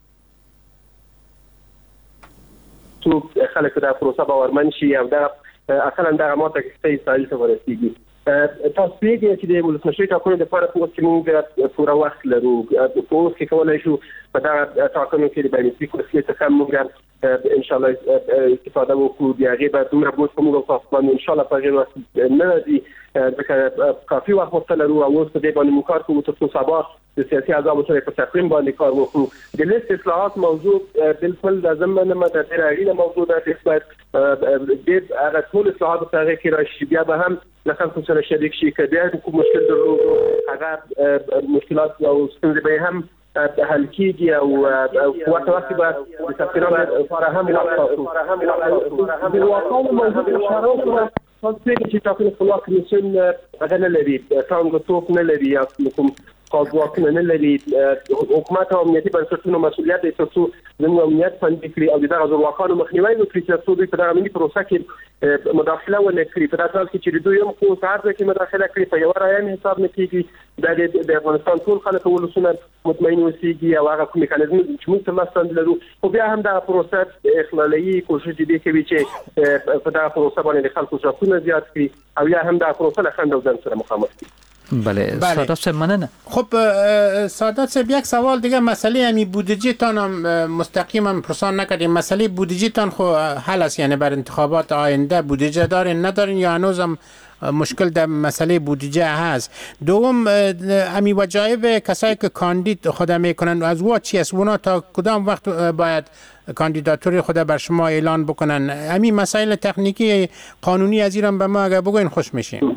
څوک خلک دا پروسه باورمن شي او دا اصلا دغه ماته کښتۍ اسرائیل ته ورسېږي. تاسو پوهېږئ چې د ولسمشرۍ ټاکنو دپاره په اوس کې موږ پوره وخت لرو. په اوس کې کولی شو په دغه ټاکنو کې د بایومټریک وسیلې څخه موږ ان شاء الله استفاده وکړو. د هغې به دومره بوج په موږ او تاسو باندې ان شاء الله په هغې وخت نه راځي ځکه کافي وخت ورته لرو او اوس په دې باندې موږ کار کوو تر څو سبا د سیاسي احزابو سره په تقویم باندې کار وکړو. د لیست اصلاحات موضوع بالکل د ضمن د ډېره اړینه موضوع ده. لیست باید ډېر هغه ټول اصلاحات په هغې کې راشي بیا به هم له خلکو سره شریک شي. که بیا کوم مشکل درلود هغه مشکلات او ستونزې به هم حل کیږي او وخت وخت به د سفیرانو لپاره هم وخت د واقعو موضوع اشاره وکړه. تاسو پوهېږئ چې ټاکنې خپلواک کمیسیون هغه نه لري، ټانګ نه لري یا کوم خاص واکونه نه لري. حکومت او امنیتي بنسټونو مسؤلیت دی تر څو زموږ امنیت خوندي کړي او د دغه زورواکانو مخنیوی وکړي چې څو دوی په دغه ملي پروسه کې مداخله ونه کړي. په داسې حال کې چې دوی هم خو په هر ځای کې مداخله کړي په یوه رایه حساب نه کېږي. دا د افغانستان ټول خلک ولسونه مطمئن اوسېږي او هغه کوم میکانیزم چې موږ تر لاسه لرو خو بیا هم دغه پروسه اخلالي کوشش دې کوي چې په دغه پروسه باندې د خلکو ځواکونه زیات کړي او یا هم دغه پروسه له خنډ او ځنډ سره مخامخ کړي. بله سادات صاحب مننه. خب سادات صاحب یک سوال دیگه مسئله همی بودجه تان هم مستقیما پرسان نکردیم. مسئله بودجه تان خو حل است یعنی بر انتخابات آینده بودجه دارین ندارین یا هنوز هم مشکل در مسئله بودجه هست؟ دوم همی وجایب کسایی که کاندید خود میکنن از وا چی است؟ اونا تا کدام وقت باید کاندیداتوری خود بر شما اعلان بکنن؟ همی مسائل تکنیکی قانونی از ایران به ما اگر بگوین خوش میشیم.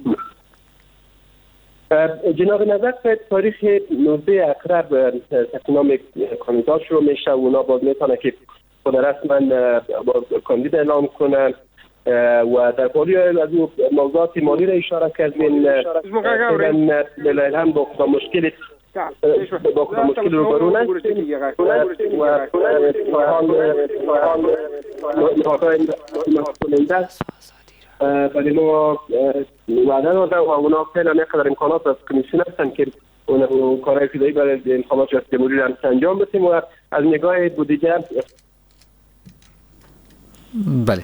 جناب نظر به تاریخ نوزده اقرب تقنام کاندیدات شروع میشه و اونا باز میتونه که خود رسما کاندید اعلام کنن و در پالی از موضوعات مالی را اشاره کردین. فعلا هم با مشکل با مشکل روبرو نستیم و حال نهادهای مسئولنده برای ما وعده داده و اونا فعلا نقدر امکانات از کمیسیون هستن که اون کارهای ابتدایی برای انتخابات ریاست جمهوری را انجام بدیم و از نگاه بودجه بله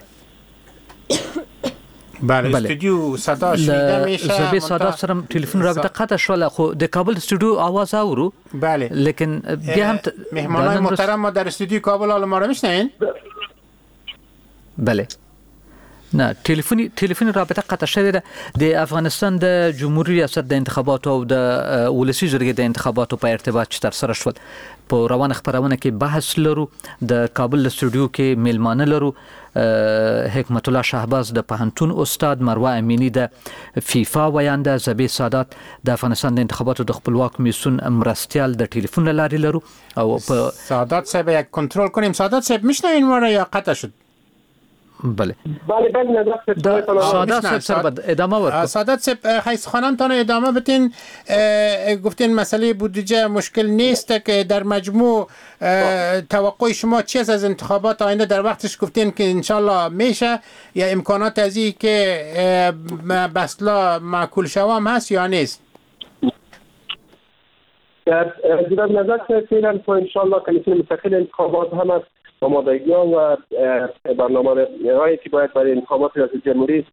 بله استودیو صدا شنیده میشه. زبی صدا سره تلفن رابطه قطع شول، خو د کابل استودیو آواز اورو. بله لیکن بیا هم مهمانای محترم ما در استودیو کابل حالا ما رو میشنین؟ بله نه تلفنی تلفنی رابطه قطع شوی ده. د افغانستان د جمهوریت ریاست د انتخاباتو او د ولسی جرګې د انتخاباتو په ارتباط چې تر سره شول په روان خبرونه کې بحث لرو. د کابل استودیو کې میلمانه لرو حکمت الله شهباز د پهنتون استاد، مروه امینی د فیفا وینده، زبی سادات د افغانستان د انتخاباتو د خپلواک میسون مرستیال د ټلیفون لاري لرو. او په سادات صاحب یک کنترل کنیم. سادات صاحب میشنوین ما را یا قطع شد؟ بله بله بله نظر سادات صاحب سر بد ادامه ورکو. سادات صاحب خیس خانمتان ادامه بتین. گفتین مسئله بودجه مشکل نیست که در مجموع توقع شما چی است از انتخابات آینده؟ در وقتش گفتین که انشالله میشه یا امکانات از این که بسلا معقول شوام هست یا نیست؟ در جداد نظر فعلا تو انشالله کمیسیون مستقل انتخابات هم است آمادگی‌ها و برنامه هایی که باید برای انتخابات ریاست جمهوری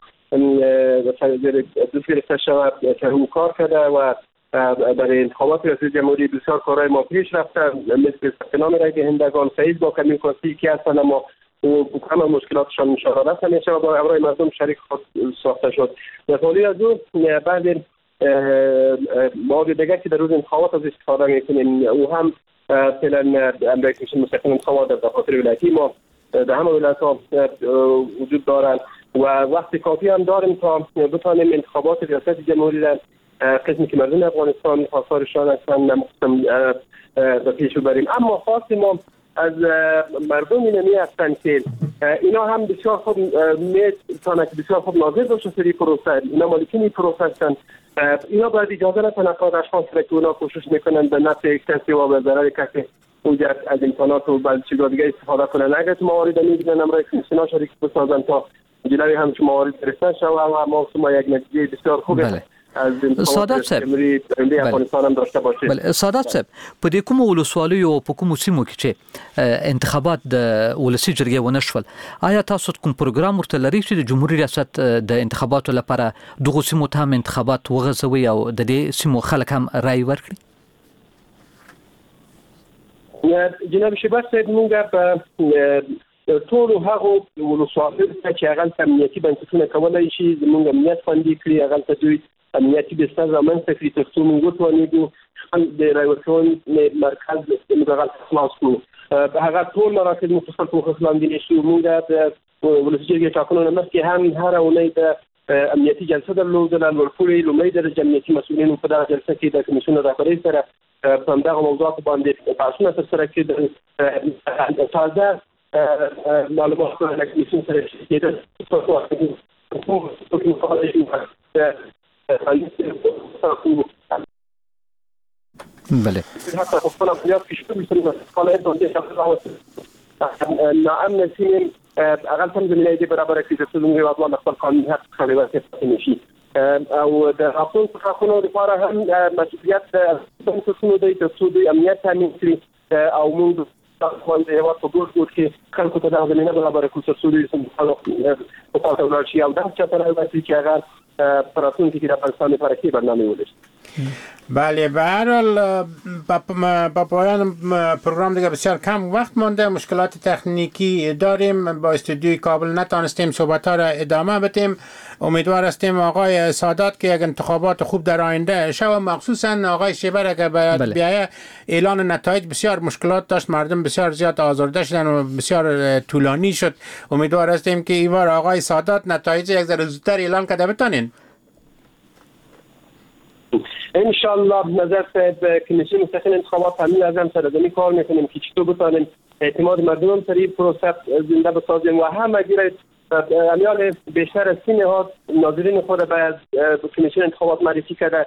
دوست گرفته شود که او کار کرده و برای انتخابات ریاست جمهوری بسیار کارهای ما پیش رفته، مثل ثبت‌نام رای دهندگان فیض با کمیل کاسی که هستند اما همه مشکلاتشان مشاورت نمیشه و با همراه مردم شریک خود ساخته شد. در حالی از او بعد مواد دیگر که در روز انتخابات از استفاده میکنیم او هم فعلا امریکا کمیسیون مستقل انتخابات در دفاتر ولایتی ما در همه ولایت‌ها وجود دارند و وقت کافی هم داریم تا بتوانیم انتخابات ریاست جمهوری را قسمی که مردم افغانستان خواستارشان هستند به پیش ببریم. اما خواست ما از مردم اینمی هستند که اینا هم بسیار خوب میتونن که بسیار خوب ناظر باشه سری پروسه، اینا مالکین این پروسه هستند. اینا باید اجازه نتونن که اشخاص که اونا کوشش میکنن به نفع کسی و به ضرر کسی اونجا از امکانات و بعضی چیزا دیگه استفاده کنن. اگر تو موارد میگیرن امرای کمیسیون شریک بسازن تا جلوی هم چه موارد گرفته شود و ما شما یک نتیجه بسیار خوبه بله. سادات صاحب بله سادات صاحب په دې کوم ولسوالیو او په کوم سیمو کې چې انتخابات د ولسی جرګې ونه شول، آیا تاسو کوم پروګرام ورته لرئ چې د جمهوریت ریاست د انتخاباتو لپاره دغه سیمو ته هم انتخابات وغځوي او د دې سیمو خلک هم رای ورکړي؟ جناب شباس صاحب موږ په ټول هغه ولسوالیو چې هغه امنیتي بنسټونه کولای شي زموږ امنیت خوندي کړي، هغه دوی امنیتی بستر رامنځته کړي تر څو موږ وتوانیږو د رای ورکونې مرکز مدغل خلاص کړو. هغه ټول مراکز مفصل په خلاص لاندې شي. موږ د ولسي جرګې ټاکنو نه مخکې هم هر اونۍ د امنیتي جلسه درلودله. لوړپوړي لومړی درجه امنیتي مسؤلینو په دغه جلسه کې د کمیسیون رهبرۍ سره په همدغه موضوعاتو باندې بحثونه ترسره کېدل. تازه معلومات له کمیسیون سره کېدل بله حتی خفتنا فیاد کشتو میتونیم از خاله دانده نعم نسیم اقل تم زمینه ایده برابر که جسدون روی اطلال اخبار قانونی حق خاله وقتی میشی او در رفتون سخاخونه دفاره هم مسئولیت بنسسونو دی تصودی امنیت تامین کری او موند خواهی دیوات فدور بود که خلقو تا در زمینه برابر که تصودی مقاطع اولارشی او ده چطور وقتی که اگر پراتون که در پاکستان پرکی برنامه ولشت. بله به هر حال با پایان پروگرام دیگه بسیار کم وقت مانده، مشکلات تکنیکی داریم، با استودیوی کابل نتانستیم صحبت ها را ادامه بدیم. امیدوار هستیم آقای سادات که یک انتخابات خوب در آینده شود، مخصوصا آقای شیبر که باید بیایه اعلان نتایج بسیار مشکلات داشت، مردم بسیار زیاد آزرده شدن و بسیار طولانی شد. امیدوار هستیم که ایوار آقای سادات نتایج یک ذره زودتر اعلان کرده بتانین. انشالله نظر به کمیسیون مستقل انتخابات همین از هم سرزمی کار میکنیم که چطور بتانیم اعتماد مردم سر این پروسه زنده بسازیم و همه گیره امیال بیشتر از سی نهاد ناظرین خود به کمیسیون انتخابات معرفی کرده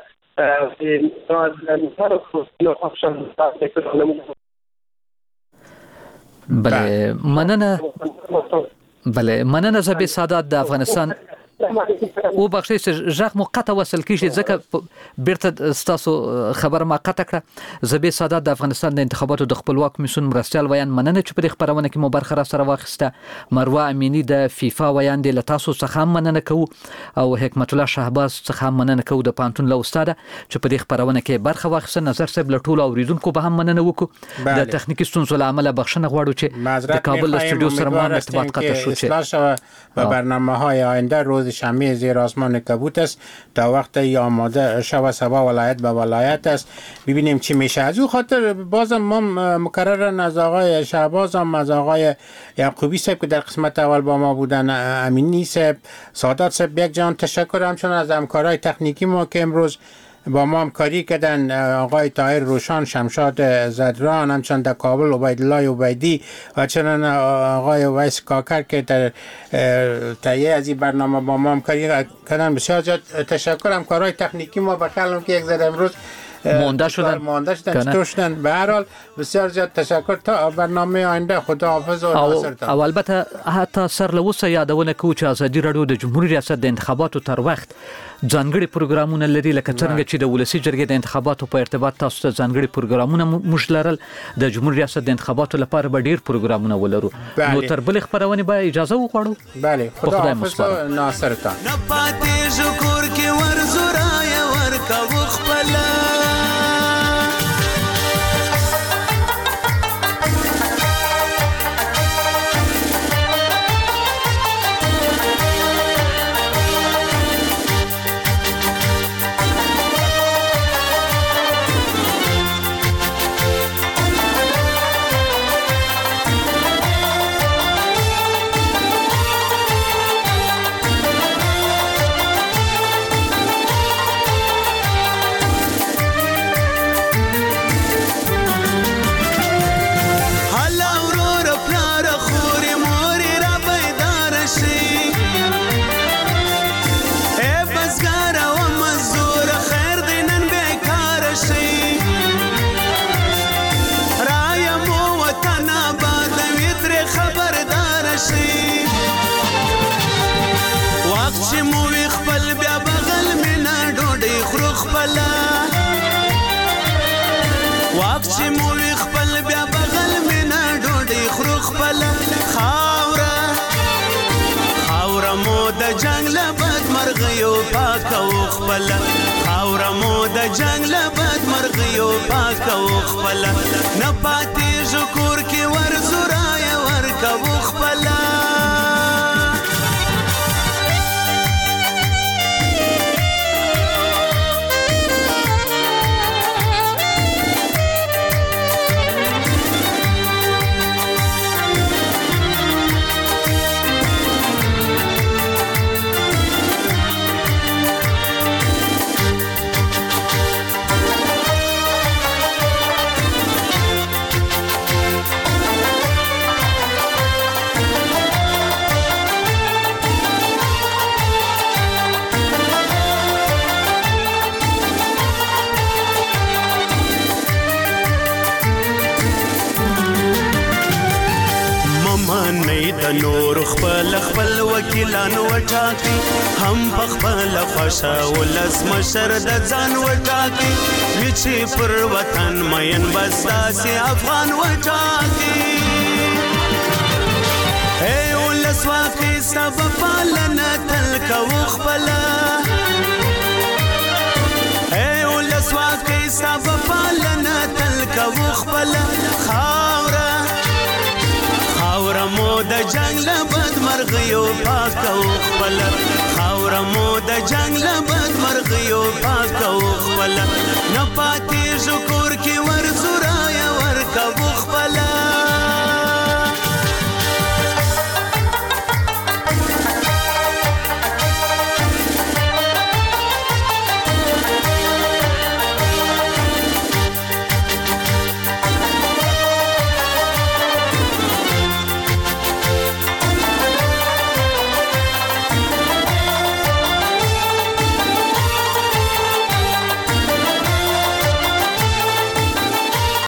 از هر بله مننه بله مننه زبې سادات د افغانستان او بخښي چې ژغ مو قطع وصل کیږي ځکه بیرته ستاسو خبر ما قطع کړه زبې سادات د افغانستان د انتخاباتو د خپلواک کمیسیون مرستيال ویان مننه چې په خبرونه کې مو برخه را سره واخیسته. مروه امینی د فیفا ویان د لتاسو څخه مننه کوو او حکمت الله شهباز څخه مننه کوو د پانتون له استاد چې په خبرونه کې برخه واخیسته. نظر صاحب له ټولو اوریدونکو به هم مننه وکړو. د تخنیکی ستونزو له امله بخښنه غواړو چې د کابل استودیو سره مو ارتباط قطع شو چې و برنامه‌های آینده روز شنبه زیر آسمان کبوت است تا وقتی آماده شب سبا ولایت به ولایت است ببینیم چی میشه. از اون خاطر بازم ما مکررن از آقای شهباز هم از آقای یعقوبی صاحب که در قسمت اول با ما بودن، امینی صاحب، سادات صاحب یک جان تشکر همچون از همکارای تکنیکی ما که امروز با ما همکاری کردن، آقای طاهر روشان، شمشاد زدران، همچنان در کابل عبیدالله عبیدی و چنان آقای ویس کاکر که در تهیه از این برنامه با ما همکاری کردن. بسیار زیاد تشکر. همکارای تکنیکی ما بخیرم که یک ذره امروز مانده شدن مانده شدن چطور شدن. به هر حال بسیار زیاد تشکر. تا برنامه آینده خدا حافظ و ناصر تا او البته حتی سر له اوسه یادونه کوو چې ازادي راډیو د جمهوریت ریاست د انتخاباتو تر وخت ځانګړي پروګرامونه لري، لکه څنګه چې د ولسی جرګې د انتخاباتو په ارتباط تاسو ته ځانګړي پروګرامونه موږ لرل، د جمهوریت ریاست د انتخاباتو لپاره به ډیر پروګرامونه ولرو. نو تر بل خبرونه به اجازه وغواړو. بله خدا حافظ و ناصر تا نه پاتې شکر کې ورزورای ورکا وخپلا خاورا مو د جنگ لبد مرغیو پاک او خپل نه پاتې شکر کې ورزورای ورکا خپل نور خپل خپل وکیلان وټاکي هم په خپل خوښه ولس مشر د ځان وټاکي چې پر وطن مین بس داسې افغان وټاکي اے ولس واقعي سبب پالنه تل کو خپل اے ولس واقعي سبب پالنه تل کو خپل خاوره خاورا مو د جنگ لبد مرغیو پاک او خپل خاورا مو د جنگ لبد مرغیو پاک او خپل نه پاتې شکر